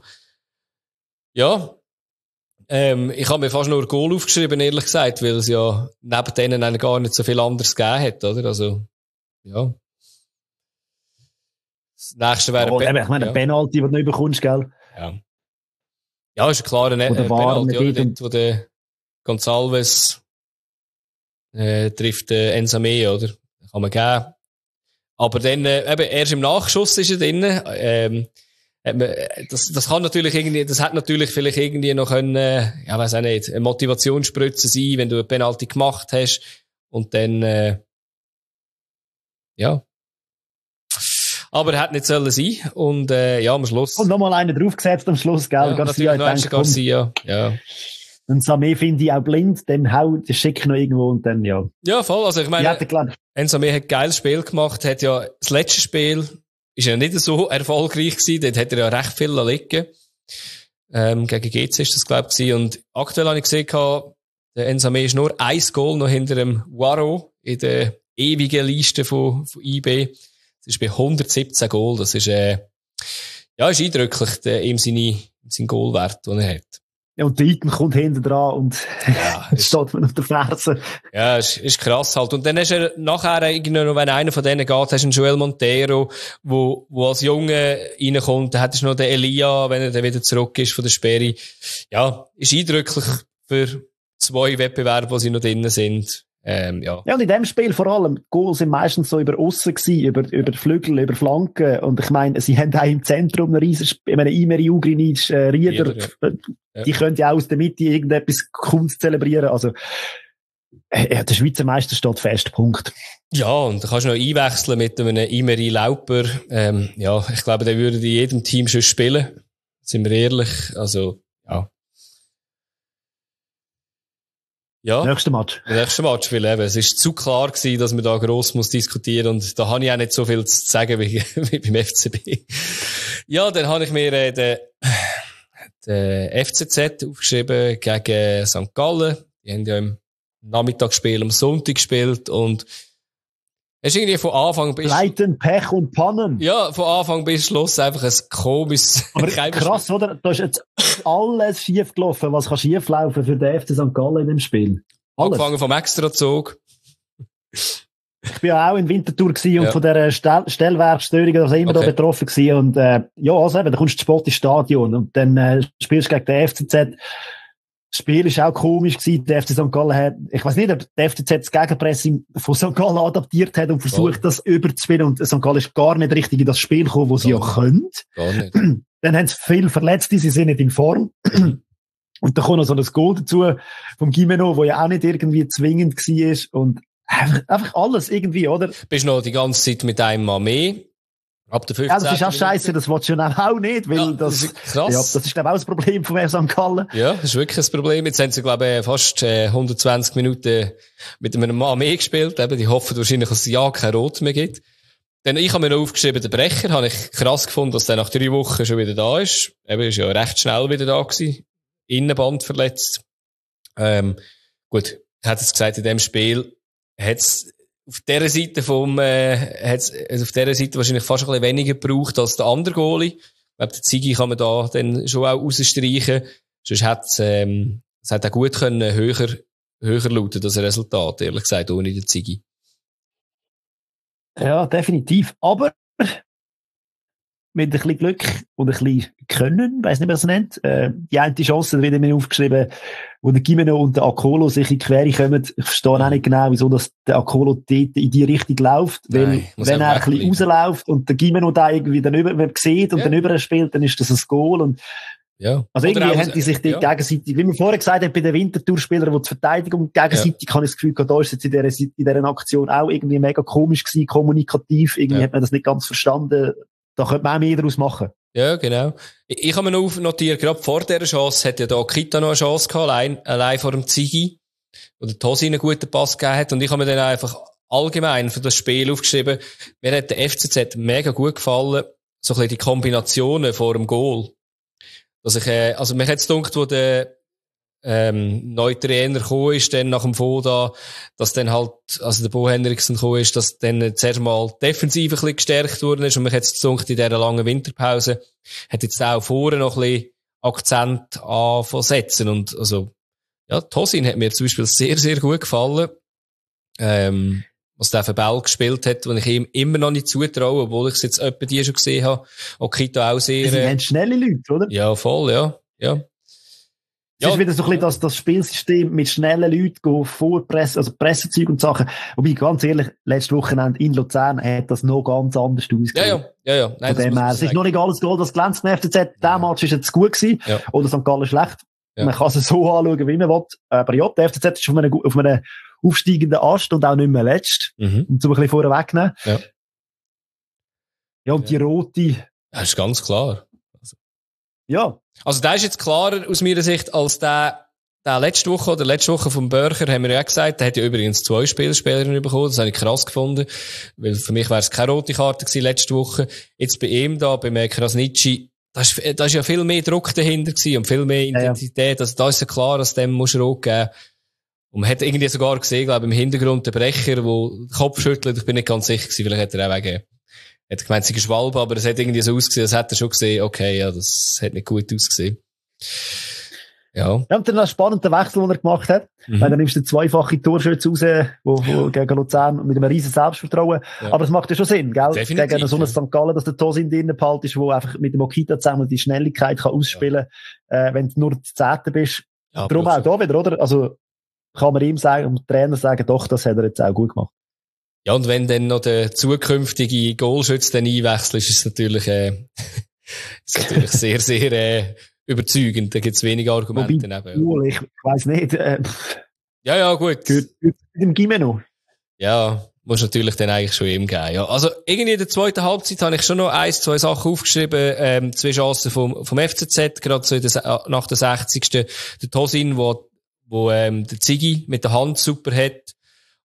Ja. Ähm, ich habe mir fast nur Goal aufgeschrieben, ehrlich gesagt, weil es ja neben denen eigentlich gar nicht so viel anderes gegeben hat, oder? Also, ja. Das nächste wäre oh, ich meine, ja. Penalty, den du nicht bekommst, gell? Ja. Ja, ist ein klarer ne- Penalty, oder? Dort, wo der Gonçalves äh, trifft äh, Ensame, oder? Kann man geben. Aber dann, äh, eben, erst im Nachschuss ist er drin. Ähm, das, das kann natürlich irgendwie, das hat natürlich vielleicht irgendwie noch können, äh, ja, weiß auch nicht, eine Motivationsspritze sein, wenn du eine Penalty gemacht hast. Und dann, äh, ja. Aber er hat nicht sollen sein. Und, äh, ja, am Schluss. Und nochmal einen draufgesetzt am Schluss, gell? Ja, Garcia, denkt, Garcia, ja. Und Samé finde ich auch blind, dann hau, das schick noch irgendwo und dann, ja. Ja, voll. Also, ich meine, Ensame hat ein geiles Spiel gemacht, hat ja das letzte Spiel, ist ja nicht so erfolgreich gewesen, dort hat er ja recht viel liegen. Ähm, gegen G C ist das, glaube ich, und aktuell habe ich gesehen, der Ensame ist nur ein Goal noch hinter dem Waro in der ewigen Liste von, von I B. Das ist bei hundertsiebzehn Goal, das ist, äh, ja, ist eindrücklich, der, ihm seine, sein Goalwert, den er hat. Ja, und der Iten kommt hinten dran und ja, steht man auf der Ferse. Ja, ist, ist krass halt. Und dann hast du nachher, irgendwie noch, wenn einer von denen geht, hast du einen Joel Montero, wo, wo als Junge reinkommt, dann hättest du noch den Elia, wenn er dann wieder zurück ist von der Sperre. Ja, ist eindrücklich für zwei Wettbewerbe, die sie noch drinnen sind. Ähm, ja. ja, und in dem Spiel vor allem, Goals sind meistens so über Aussen gewesen, über, über Flügel, über Flanken. Und ich meine, sie haben auch im Zentrum einen riesen, ich meine, Imeri, Ugrinic, äh, Rieder, Rieder ja. Die ja. können ja auch aus der Mitte irgendetwas Kunst zelebrieren. Also, äh, der Schweizer Meister steht fest, Punkt. Ja, und da kannst du noch einwechseln mit einem Imeri Lauper. Ähm, ja, ich glaube, der würde in jedem Team schon spielen. Sind wir ehrlich? Also, ja. Ja. Nächster Match. Nächster Match, weil eben, es ist zu klar gewesen, dass man da gross muss diskutieren und da habe ich auch nicht so viel zu sagen wie, wie beim F C B. Ja, dann habe ich mir äh, den, der F C Z aufgeschrieben gegen Sankt Gallen. Die haben ja im Nachmittagsspiel am Sonntag gespielt und es ist irgendwie von Anfang bis... Leiden, Pech und Pannen. Ja, von Anfang bis Schluss einfach ein komisches... Aber krass, oder? Da ist jetzt alles schief gelaufen, was kann schief laufen für den F C Sankt Gallen in dem Spiel. Alles. Angefangen vom Extrazug. Ich bin ja auch in Winterthur gewesen und ja. von dieser Stell- Stellwerkstörung, also immer okay. da betroffen gewesen. Und, äh, ja, also eben, da kommst du Sport ins Stadion und dann, äh, spielst du gegen den F C Z. Das Spiel ist auch komisch gewesen. Der F C Sankt Gallen hat, ich weiß nicht, ob der F C Z das Gegenpressing von Sankt Gallen adaptiert hat und versucht, oh. das überzuspielen. Und Sankt Gallen ist gar nicht richtig in das Spiel gekommen, wo sie ja können. Gar nicht. Dann haben sie viele Verletzte, sie sind nicht in Form. Und da kommt noch so ein Goal dazu vom Gimeno, wo ja auch nicht irgendwie zwingend war. Und einfach, einfach alles irgendwie, oder? Bist noch die ganze Zeit mit einem Mann mehr. Ab der fünfzehnten Ja, das ist auch scheiße, das willst du ja auch nicht, weil ja, das, das ist krass. Ja, das ist, glaube ich, auch das Problem vom F C Sankt Gallen. Ja, das ist wirklich ein Problem. Jetzt haben sie, glaube ich, fast äh, hundertzwanzig Minuten mit einem Mann mehr gespielt. Eben, die hoffen wahrscheinlich, dass es ja kein Rot mehr gibt. Dann, ich habe mir noch aufgeschrieben, den Brecher, habe ich krass gefunden, dass der nach drei Wochen schon wieder da ist. Eben, ist ja recht schnell wieder da gewesen. Innenband verletzt. Ähm, gut, ich hätte es gesagt, in dem Spiel hat's auf dieser Seite vom, äh, hat's, also auf dieser Seite wahrscheinlich fast ein bisschen weniger gebraucht als der andere Goalie. Ich glaube, der Ziggy kann man da dann schon auch rausstreichen. Sonst hätte ähm, es hätte auch gut können, höher, höher lauten, das Resultat, ehrlich gesagt, ohne den Ziggy. Ja, definitiv. Aber, mit ein bisschen Glück und ein bisschen Können, weiss nicht, wie man es nennt. Äh, die eine Chance, da wird mir aufgeschrieben, wo der Gimeno und der Akolo sich in die Quere kommen. Ich verstehe auch nicht genau, wieso dass der Akolo dort in die Richtung läuft. Weil, Nein, wenn er ein bisschen rausläuft und der Gimeno da irgendwie dann über, wenn man sieht und ja. dann über spielt, dann ist das ein Goal. Und, ja. Also irgendwie haben die sich die ja. gegenseitig, wie wir vorher gesagt haben, bei den Winterthur-Spielern, die die Verteidigung gegenseitig, ja. habe ich das Gefühl, da ist jetzt in dieser, in dieser Aktion auch irgendwie mega komisch gewesen, kommunikativ. Irgendwie ja. hat man das nicht ganz verstanden. Da könnte man auch mehr daraus machen. Ja, genau. Ich, ich habe mir noch notiert, gerade vor dieser Chance hat ja da Kita noch eine Chance gehabt, allein, allein vor dem Ziggy, wo der Tosi einen guten Pass gegeben hat. Und ich habe mir dann einfach allgemein für das Spiel aufgeschrieben, mir hat der F C Z mega gut gefallen, so ein bisschen die Kombinationen vor dem Goal. Dass ich, äh, also mir hat es gedacht, wo der ähm, neue Trainer gekommen ist, dann nach dem Foda, dass dann halt, also der Bo Henriksen gekommen ist, dass dann zuerst mal defensiv ein bisschen gestärkt worden ist und mich jetzt gedacht, in dieser langen Winterpause hat jetzt auch vorne noch ein bisschen Akzent anfangen setzen und also, ja, Tosin hat mir zum Beispiel sehr, sehr gut gefallen, ähm, was der für Ball gespielt hat, den ich ihm immer noch nicht zutraue, obwohl ich es jetzt etwa die schon gesehen habe. Okita auch sehr... Sie haben schnelle Leute, oder? Ja, voll, ja, ja. Es ja. ist wieder so ein bisschen das, das Spielsystem mit schnellen Leuten, vorpressen, also Pressezeug und Sachen. Wobei, ganz ehrlich, letztes Wochenende in Luzern hat das noch ganz anders ausgesehen. Ja, ja, ja, ja. Nein, Von dem her, es ist noch nicht alles Gold, das glänzt im F C Z. Der Match ist jetzt gut gewesen. Ja. Oder Sankt Gallen schlecht. Ja. Man kann es so anschauen, wie man will. Aber ja, der F C Z ist auf einem, auf einem aufsteigenden Ast und auch nicht mehr letzt. Mhm. Um zu ein bisschen vorher wegnehmen. Ja. Ja, und ja. die rote. Das ist ganz klar. Also. Ja. Also, der ist jetzt klarer aus meiner Sicht als der, der letzte Woche oder letzte Woche vom Börcher, haben wir ja gesagt. Der hat ja übrigens zwei Spielspielerinnen bekommen. Das habe ich krass gefunden. Weil für mich wäre es keine rote Karte gewesen letzte Woche. Jetzt bei ihm da, bei Krasnitschi, da ist, da ist ja viel mehr Druck dahinter gewesen und viel mehr Intensität. Ja, ja. Also, da ist ja klar, dass dem muss rot geben. Und man hat irgendwie sogar gesehen, glaube ich, im Hintergrund den Brecher, der den Kopf schüttelt. Ich bin nicht ganz sicher gewesen. Vielleicht hat er auch wegen, hat gemeint, sie geschwalben, aber es hat irgendwie so ausgesehen, als hätte er schon gesehen, okay, ja, das hat nicht gut ausgesehen. Ja. Ja, und dann ein spannender Wechsel, den er gemacht hat. Mhm. Weil dann nimmst du zweifache Torschütze raus, wo, wo gegen Luzern mit einem riesen Selbstvertrauen. Ja. Aber es macht ja schon Sinn, gell? Definitiv, gegen so einen Sankt Gallen, dass der Tosin drinnen behält ist, wo einfach mit dem Okita zusammen die Schnelligkeit kann ausspielen kann, ja. äh, wenn du nur die Zehnte bist. Ja, darum auch da wieder, oder? Also, kann man ihm sagen, und dem Trainer sagen, doch, das hat er jetzt auch gut gemacht. Ja, und wenn dann noch der zukünftige Goalschütze dann einwechselt, ist es natürlich, äh, ist natürlich sehr, sehr, äh, überzeugend. Da gibt's wenige Argumente daneben. Cool, ich, ich weiss nicht, äh, ja, ja, gut. Gehört mit dem Gimeno. Ja, muss natürlich dann eigentlich schon ihm geben, ja. Also, irgendwie in der zweiten Halbzeit habe ich schon noch eins, zwei Sachen aufgeschrieben, ähm, zwei Chancen vom, vom F C Z, gerade so in der, nach der sechzigsten Der Tosin, wo, wo, ähm, der Ziggy mit der Hand super hat.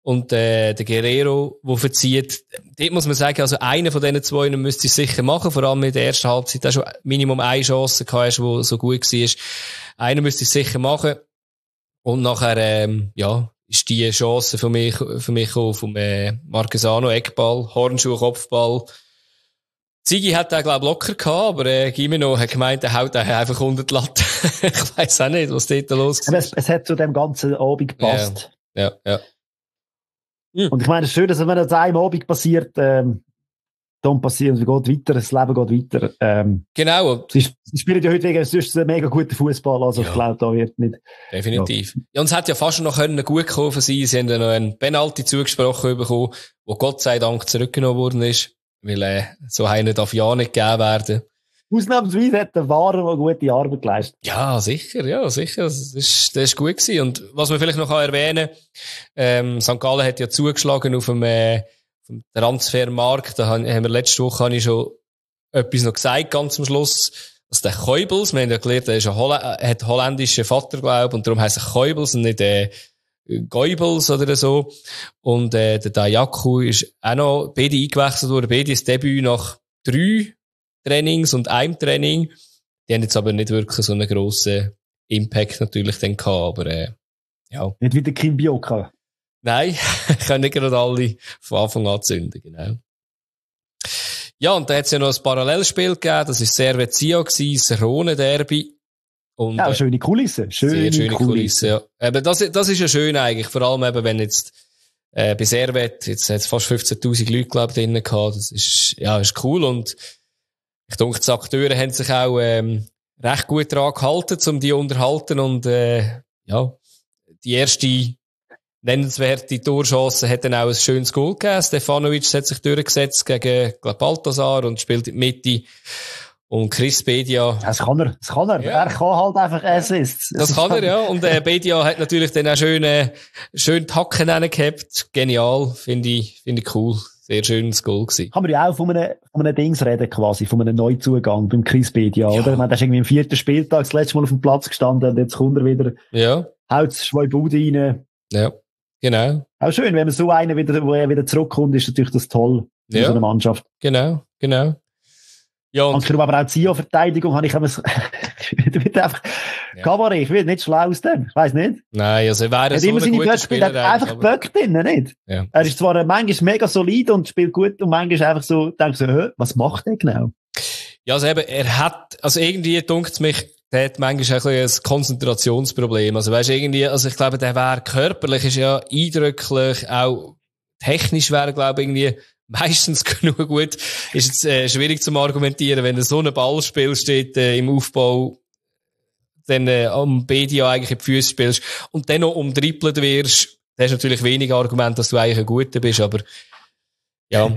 und äh, der Guerrero, der verzieht. Dort muss man sagen, also einer von diesen zwei müsste es sicher machen, vor allem in der ersten Halbzeit, der schon Minimum eine Chance gehabt hast, die so gut war. Einer müsste es sicher machen. Und nachher, ähm, ja, ist die Chance für mich, für mich auch vom äh, Marquesano, Eckball, Hornschuh, Kopfball. Ziggy hat den, glaube ich, locker gehabt, aber äh, Gimeno hat gemeint, er haut den einfach unter die Latte. Ich weiss auch nicht, was dort los ist. Es, es hat zu dem ganzen Abend gepasst. Ja, ja. ja. Und ich meine, es ist schön, dass wenn das einem Abend passiert, ähm, dann passiert, es geht weiter, das Leben geht weiter. Ähm, genau. Sie, sie spielen ja heute wegen sonst einen mega guten Fußball, also ja. Ich glaube, da wird nicht. Definitiv. Ja. ja, und es hat ja fast noch können gut kommen für sie. Sie haben ja noch einen Penalty zugesprochen bekommen, wo Gott sei Dank zurückgenommen worden ist, weil äh, so einen darf ja nicht gegeben werden. Ausnahmsweise hat der Wahrer mal gute Arbeit geleistet. Ja, sicher, ja, sicher. Das ist, das ist gut gewesen. Und was man vielleicht noch erwähnen kann, ähm, Sankt Gallen hat ja zugeschlagen auf dem, äh, vom Transfermarkt. Da haben wir letzte Woche habe ich schon etwas noch gesagt, ganz am Schluss. Also der Keubels, wir haben ja gelernt, der ist ein Holl- hat holländischen Vater, glaube ich, und darum heisst er Keubels und nicht, äh, Goebbels oder so. Und, äh, der Dayaku ist auch noch, beide eingewechselt worden, beide das Debüt nach drei Trainings und einem Training. Die haben jetzt aber nicht wirklich so einen grossen Impact natürlich dann gehabt, aber, äh, ja. Nicht wie der Kim Bioka. Nein, können nicht gerade alle von Anfang an zünden, genau. Ja, und da hat es ja noch ein Parallelspiel gegeben, das war Servet Sion, das Rhone-Derby. Und, ja, schöne Kulisse. Schöne, sehr schöne Kulisse, Kulisse ja. Aber das, das ist ja schön eigentlich, vor allem eben, wenn jetzt, äh, bei Servet, jetzt hat es fast fünfzehntausend Leute, glaube ich, drinnen gehabt, das ist, ja, ist cool und ich denke, die Akteure haben sich auch, ähm, recht gut daran gehalten, um die zu unterhalten und, äh, ja, die erste nennenswerte Torchance hat dann auch ein schönes Goal gegeben. Stefanovic hat sich durchgesetzt gegen, glaub, Balthasar und spielt in die Mitte. Und Chris Bedia. Das kann er, das kann er. Ja. Er kann halt einfach Assists. Das, das kann er, ja. Und, äh, Bedia hat natürlich dann auch schön, äh, schön die Hacken gehabt. Genial. Finde ich, finde ich cool. Sehr schönes Goal gewesen. Kann man ja auch von einem, von einem Dings reden, quasi. Von einem Neuzugang beim Chris Bedia, ja. Oder? Ich meine, der ist irgendwie im vierten Spieltag das letzte Mal auf dem Platz gestanden und jetzt kommt er wieder. Ja. Haut zwei Bude rein. Ja. Genau. Auch schön, wenn man so einen wieder, wo er wieder zurückkommt, ist natürlich das toll. In ja. so einer Mannschaft. Genau, genau. Ja, und, und aber auch die Zio-Verteidigung habe ich immer so, ich will einfach, ja. Kabarett, ich will nicht schlau aus dem, ich weiss nicht. Nein, also er wäre so ein guter Spieler. Er hat einfach Böck drin, nicht? Ja. Er ist zwar manchmal mega solid und spielt gut und manchmal einfach so, denkst du, hä, was macht er genau? Ja, also eben, er hat, also irgendwie dunkt es mich, der hat manchmal ein, ein Konzentrationsproblem. Also weißt irgendwie, also ich glaube, der wäre körperlich, ist ja eindrücklich, auch technisch wäre, glaube ich, irgendwie meistens genug gut. Ist jetzt äh, schwierig zu argumentieren, wenn du so einen Ball spielst, steht äh, im Aufbau, dann äh, am Bedia eigentlich in die Füße spielst und dann noch umtrippelt wirst, dann hast du natürlich wenig Argument, dass du eigentlich ein Guter bist, aber ja.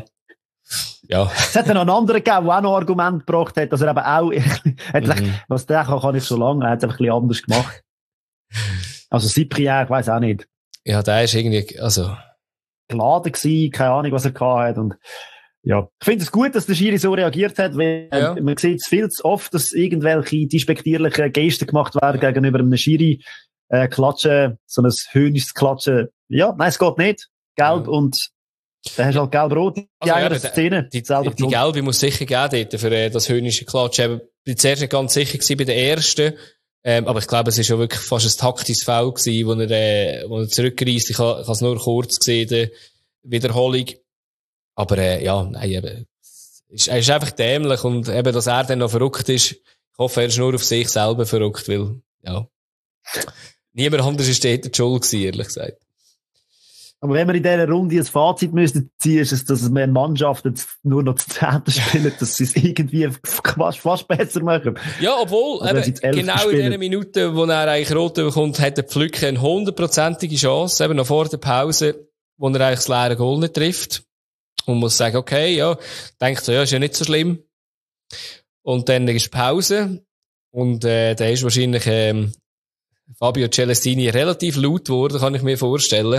Ja. Es hat dann noch einen anderen gegeben, der auch noch Argument gebracht hat, dass er eben auch, hat mhm. was der kann, kann ich so lange, er hat es einfach ein bisschen anders gemacht. Also Cyprien, ich weiss auch nicht. Ja, der ist irgendwie, also. Geladen gewesen, keine Ahnung, was er gehabt hat und, ja. Ich finde es gut, dass der Schiri so reagiert hat, weil ja. man sieht es viel zu oft, dass irgendwelche despektierlichen Gesten gemacht werden ja. gegenüber einem Schiri, äh, klatschen, so ein höhnisches Klatschen. Ja, nein, es geht nicht. Gelb ja. und dann hast du halt gelb-rot, die also, eine ja, Szene. Die, die, die gelbe muss sicher geben dort für äh, das höhnische Klatschen. Ich bin zuerst nicht ganz sicher gewesen bei der ersten, ähm, aber ich glaube, es ist schon wirklich fast ein taktisches Foul gewesen, wo er, äh, wo er zurückreist. Ich habe es nur kurz gesehen, die Wiederholung. Aber äh, ja, nein, eben, ist, er ist einfach dämlich und eben, dass er dann noch verrückt ist, ich hoffe, er ist nur auf sich selber verrückt, weil, ja, niemand anders ist dort die Schuld gewesen, ehrlich gesagt. Aber wenn wir in dieser Runde ein Fazit müssen ziehen, ist es, dass eine Mannschaft jetzt nur noch zu zehnten spielen, dass sie es irgendwie fast, fast besser machen. Ja, obwohl, also eben, genau spielen. In den Minuten, wo er eigentlich rot bekommt, hat der Pflücker eine hundertprozentige Chance, eben noch vor der Pause, wo er eigentlich das leere Goal nicht trifft. Und muss sagen, okay, ja, denkt so, ja, ist ja nicht so schlimm. Und dann ist Pause. Und, äh, da ist wahrscheinlich, ähm, Fabio Celestini relativ laut geworden, kann ich mir vorstellen.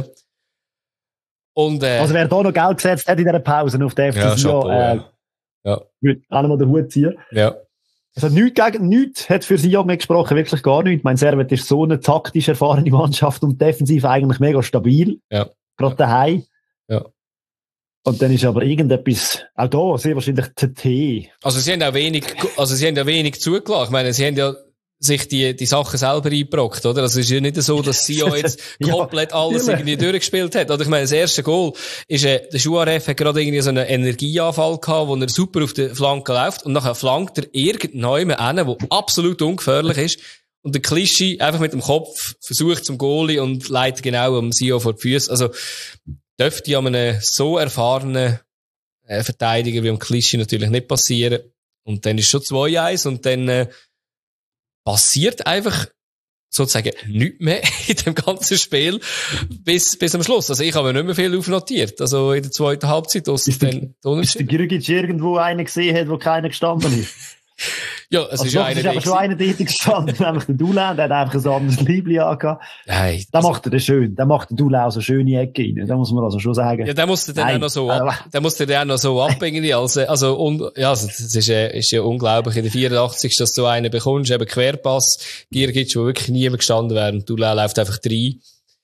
Und, äh, also wer da noch Geld gesetzt hat in dieser Pause auf der F C Sion, ja, äh, ja. würde auch noch mal den Hut ziehen. Ja. Also nichts gegen, nichts hat für Sion mehr gesprochen, wirklich gar nichts. Mein Servet ist so eine taktisch erfahrene Mannschaft und defensiv eigentlich mega stabil. Ja. gerade daheim. Ja. Und dann ist aber irgendetwas, auch da, sehr wahrscheinlich der Tee. Also sie haben auch wenig, also sie haben ja wenig zugelassen. Ich meine, sie haben ja sich die, die Sachen selber eingebrockt, oder? Also es ist ja nicht so, dass Sio jetzt ja, komplett alles irgendwie durchgespielt hat. Oder ich meine, das erste Goal ist, äh, der Schuaref hat gerade irgendwie so einen Energieanfall gehabt, wo er super auf der Flanke läuft und nachher flankt er irgendjemand hin, wo absolut ungefährlich ist. Und der Klischee einfach mit dem Kopf versucht zum Goalie und leitet genau am Sio vor die Füße. Also, dürfte ja einem so erfahrenen äh, Verteidiger wie am Klischee natürlich nicht passieren. Und dann ist schon zwei eins und dann, äh, passiert einfach sozusagen nichts mehr in dem ganzen Spiel bis, bis am Schluss. Also ich habe mir nicht mehr viel aufnotiert. Also in der zweiten Halbzeit. Ist der, ist der Girgic irgendwo einen gesehen hat, wo keiner gestanden ist? Ja, es also ist ja einer, der schon einer tätig gestanden, nämlich der Dulan, der hat einfach ein anderes Liebling angehabt. Nein. Da also, macht er das schön. Da macht der Dulan auch so schöne Ecke rein. Da muss man also schon sagen. Ja, der musste dann auch noch so ab, der musste dann auch noch so ab irgendwie. Also, also, und, ja, also, das ist, äh, ist ja unglaublich. In der vierundachtzigsten dass du einen bekommst, eben Querpass, Girgic, wo wirklich niemand gestanden wäre. Und Dulan läuft einfach rein.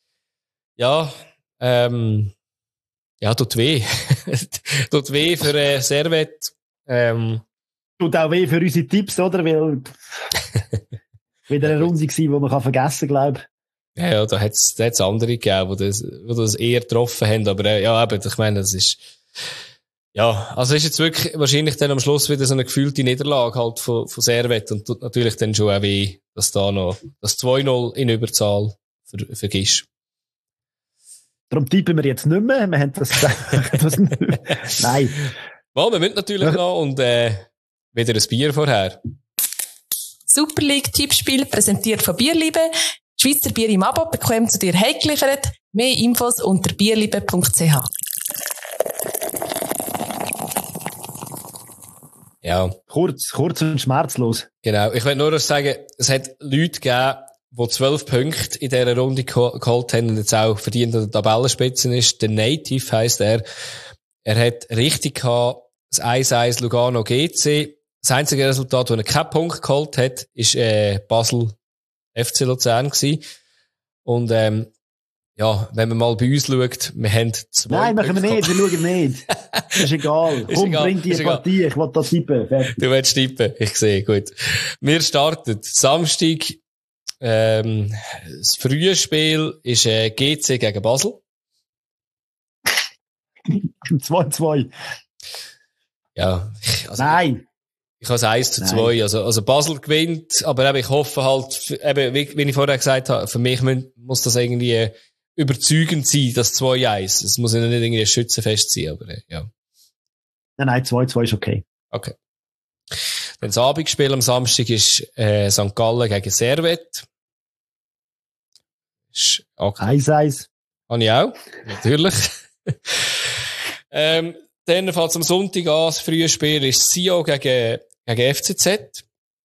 Ja, ähm, ja, tut weh. Tut weh für, äh, Servet, ähm, tut auch weh für unsere Tipps, oder? Weil wieder eine Runde war, die man vergessen kann, glaube ich. Ja, ja, da hat es andere gegeben, die das, die das eher getroffen haben. Aber äh, ja, eben, ich meine, das ist ja, also ist jetzt wirklich wahrscheinlich dann am Schluss wieder so eine gefühlte Niederlage halt von, von Servet und tut natürlich dann schon auch weh, dass da noch das zwei null in Überzahl ver, vergisst. Darum tippen wir jetzt nicht mehr. Wir haben das, das Nein. Ja, wir müssen natürlich noch und äh, wieder ein Bier vorher. Super League Tippspiel präsentiert von Bierliebe. Schweizer Bier im Abo bekommt zu dir heimgeliefert. Mehr Infos unter bierliebe punkt c h. Ja. Kurz, kurz und schmerzlos. Genau. Ich will nur noch sagen, es hat Leute gegeben, die zwölf Punkte in dieser Runde geholt haben und jetzt auch verdient an der Tabellenspitze ist. Der Native heisst er. Er hat richtig gehabt, das eins eins Lugano G C. Das einzige Resultat, wo er keinen Punkt geholt hat, ist äh, Basel F C Luzern gewesen. Und ähm, ja, wenn man mal bei uns schaut, wir haben zwei Nein, machen wir nicht, wir schauen nicht. Das ist egal. Ist Komm, egal. Bring die Partie, ich will da tippen. Fertig. Du willst tippen, ich sehe, gut. Wir starten Samstag. Ähm, das frühe Spiel ist äh, G C gegen Basel. zwei zwei. Ja. Also, Nein. Ich habe es eins zu zwei. Also, also Basel gewinnt, aber eben, ich hoffe halt, eben, wie, wie ich vorher gesagt habe, für mich muss das irgendwie überzeugend sein, das zwei eins. Es muss ja nicht irgendwie ein Schützenfest sein, aber ja. Nein, nein, zwei zwei ist okay. Okay. Dann das Abendspiel am Samstag ist äh, Sankt Gallen gegen Servet. eins eins. Habe ich auch, natürlich. ähm, dann fällt es am Sonntag an, das frühe Spiel ist Sio gegen, gegen F C Z.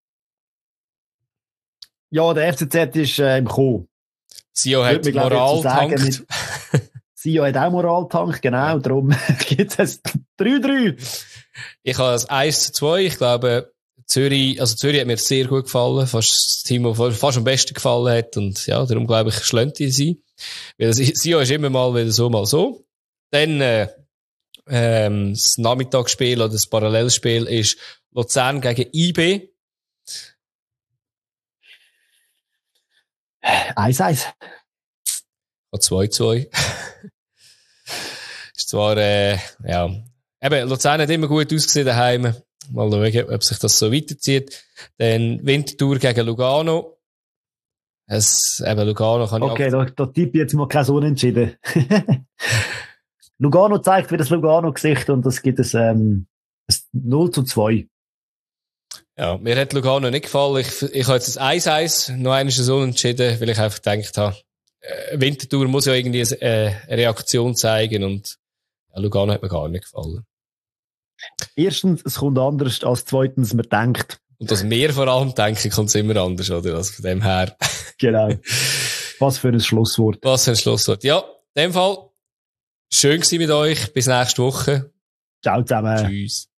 Ja, der F C Z ist äh, im Kommen. Sio hat Moral tankt. Sio hat auch Moral tankt, genau, darum gibt es drei drei. Ich habe es eins zu zwei, ich glaube, Zürich, also Zürich hat mir sehr gut gefallen, fast das Team, das fast am besten gefallen hat und ja, darum glaube ich, schlägt die sie. Weil Sio ist immer mal wieder so, mal so. Dann, äh, ähm, das Nachmittagsspiel oder das Parallelspiel ist Luzern gegen I B. eins eins. zwei zwei. Ist zwar, äh, ja, eben, Luzern hat immer gut ausgesehen daheim. Mal schauen, ob sich das so weiterzieht. Dann Winterthur gegen Lugano. Es, eben, Lugano kann okay, ich auch... Okay, da, da tippe ich jetzt mal kein Unentschieden. Lugano zeigt wieder das Lugano-Gesicht und das gibt es, ähm, ein null zu zwei. Ja, mir hat Lugano nicht gefallen. Ich, ich habe jetzt das eins eins noch einmal so entschieden, weil ich einfach gedacht habe, äh, Winterthur muss ja irgendwie eine, äh, eine Reaktion zeigen und ja, Lugano hat mir gar nicht gefallen. Erstens, es kommt anders, als zweitens, man denkt. Und das mehr vor allem denken, kommt es immer anders, oder? Also von dem her. Genau. Was für ein Schlusswort. Was für ein Schlusswort. Ja, in dem Fall, schön gewesen mit euch. Bis nächste Woche. Ciao zusammen. Tschüss.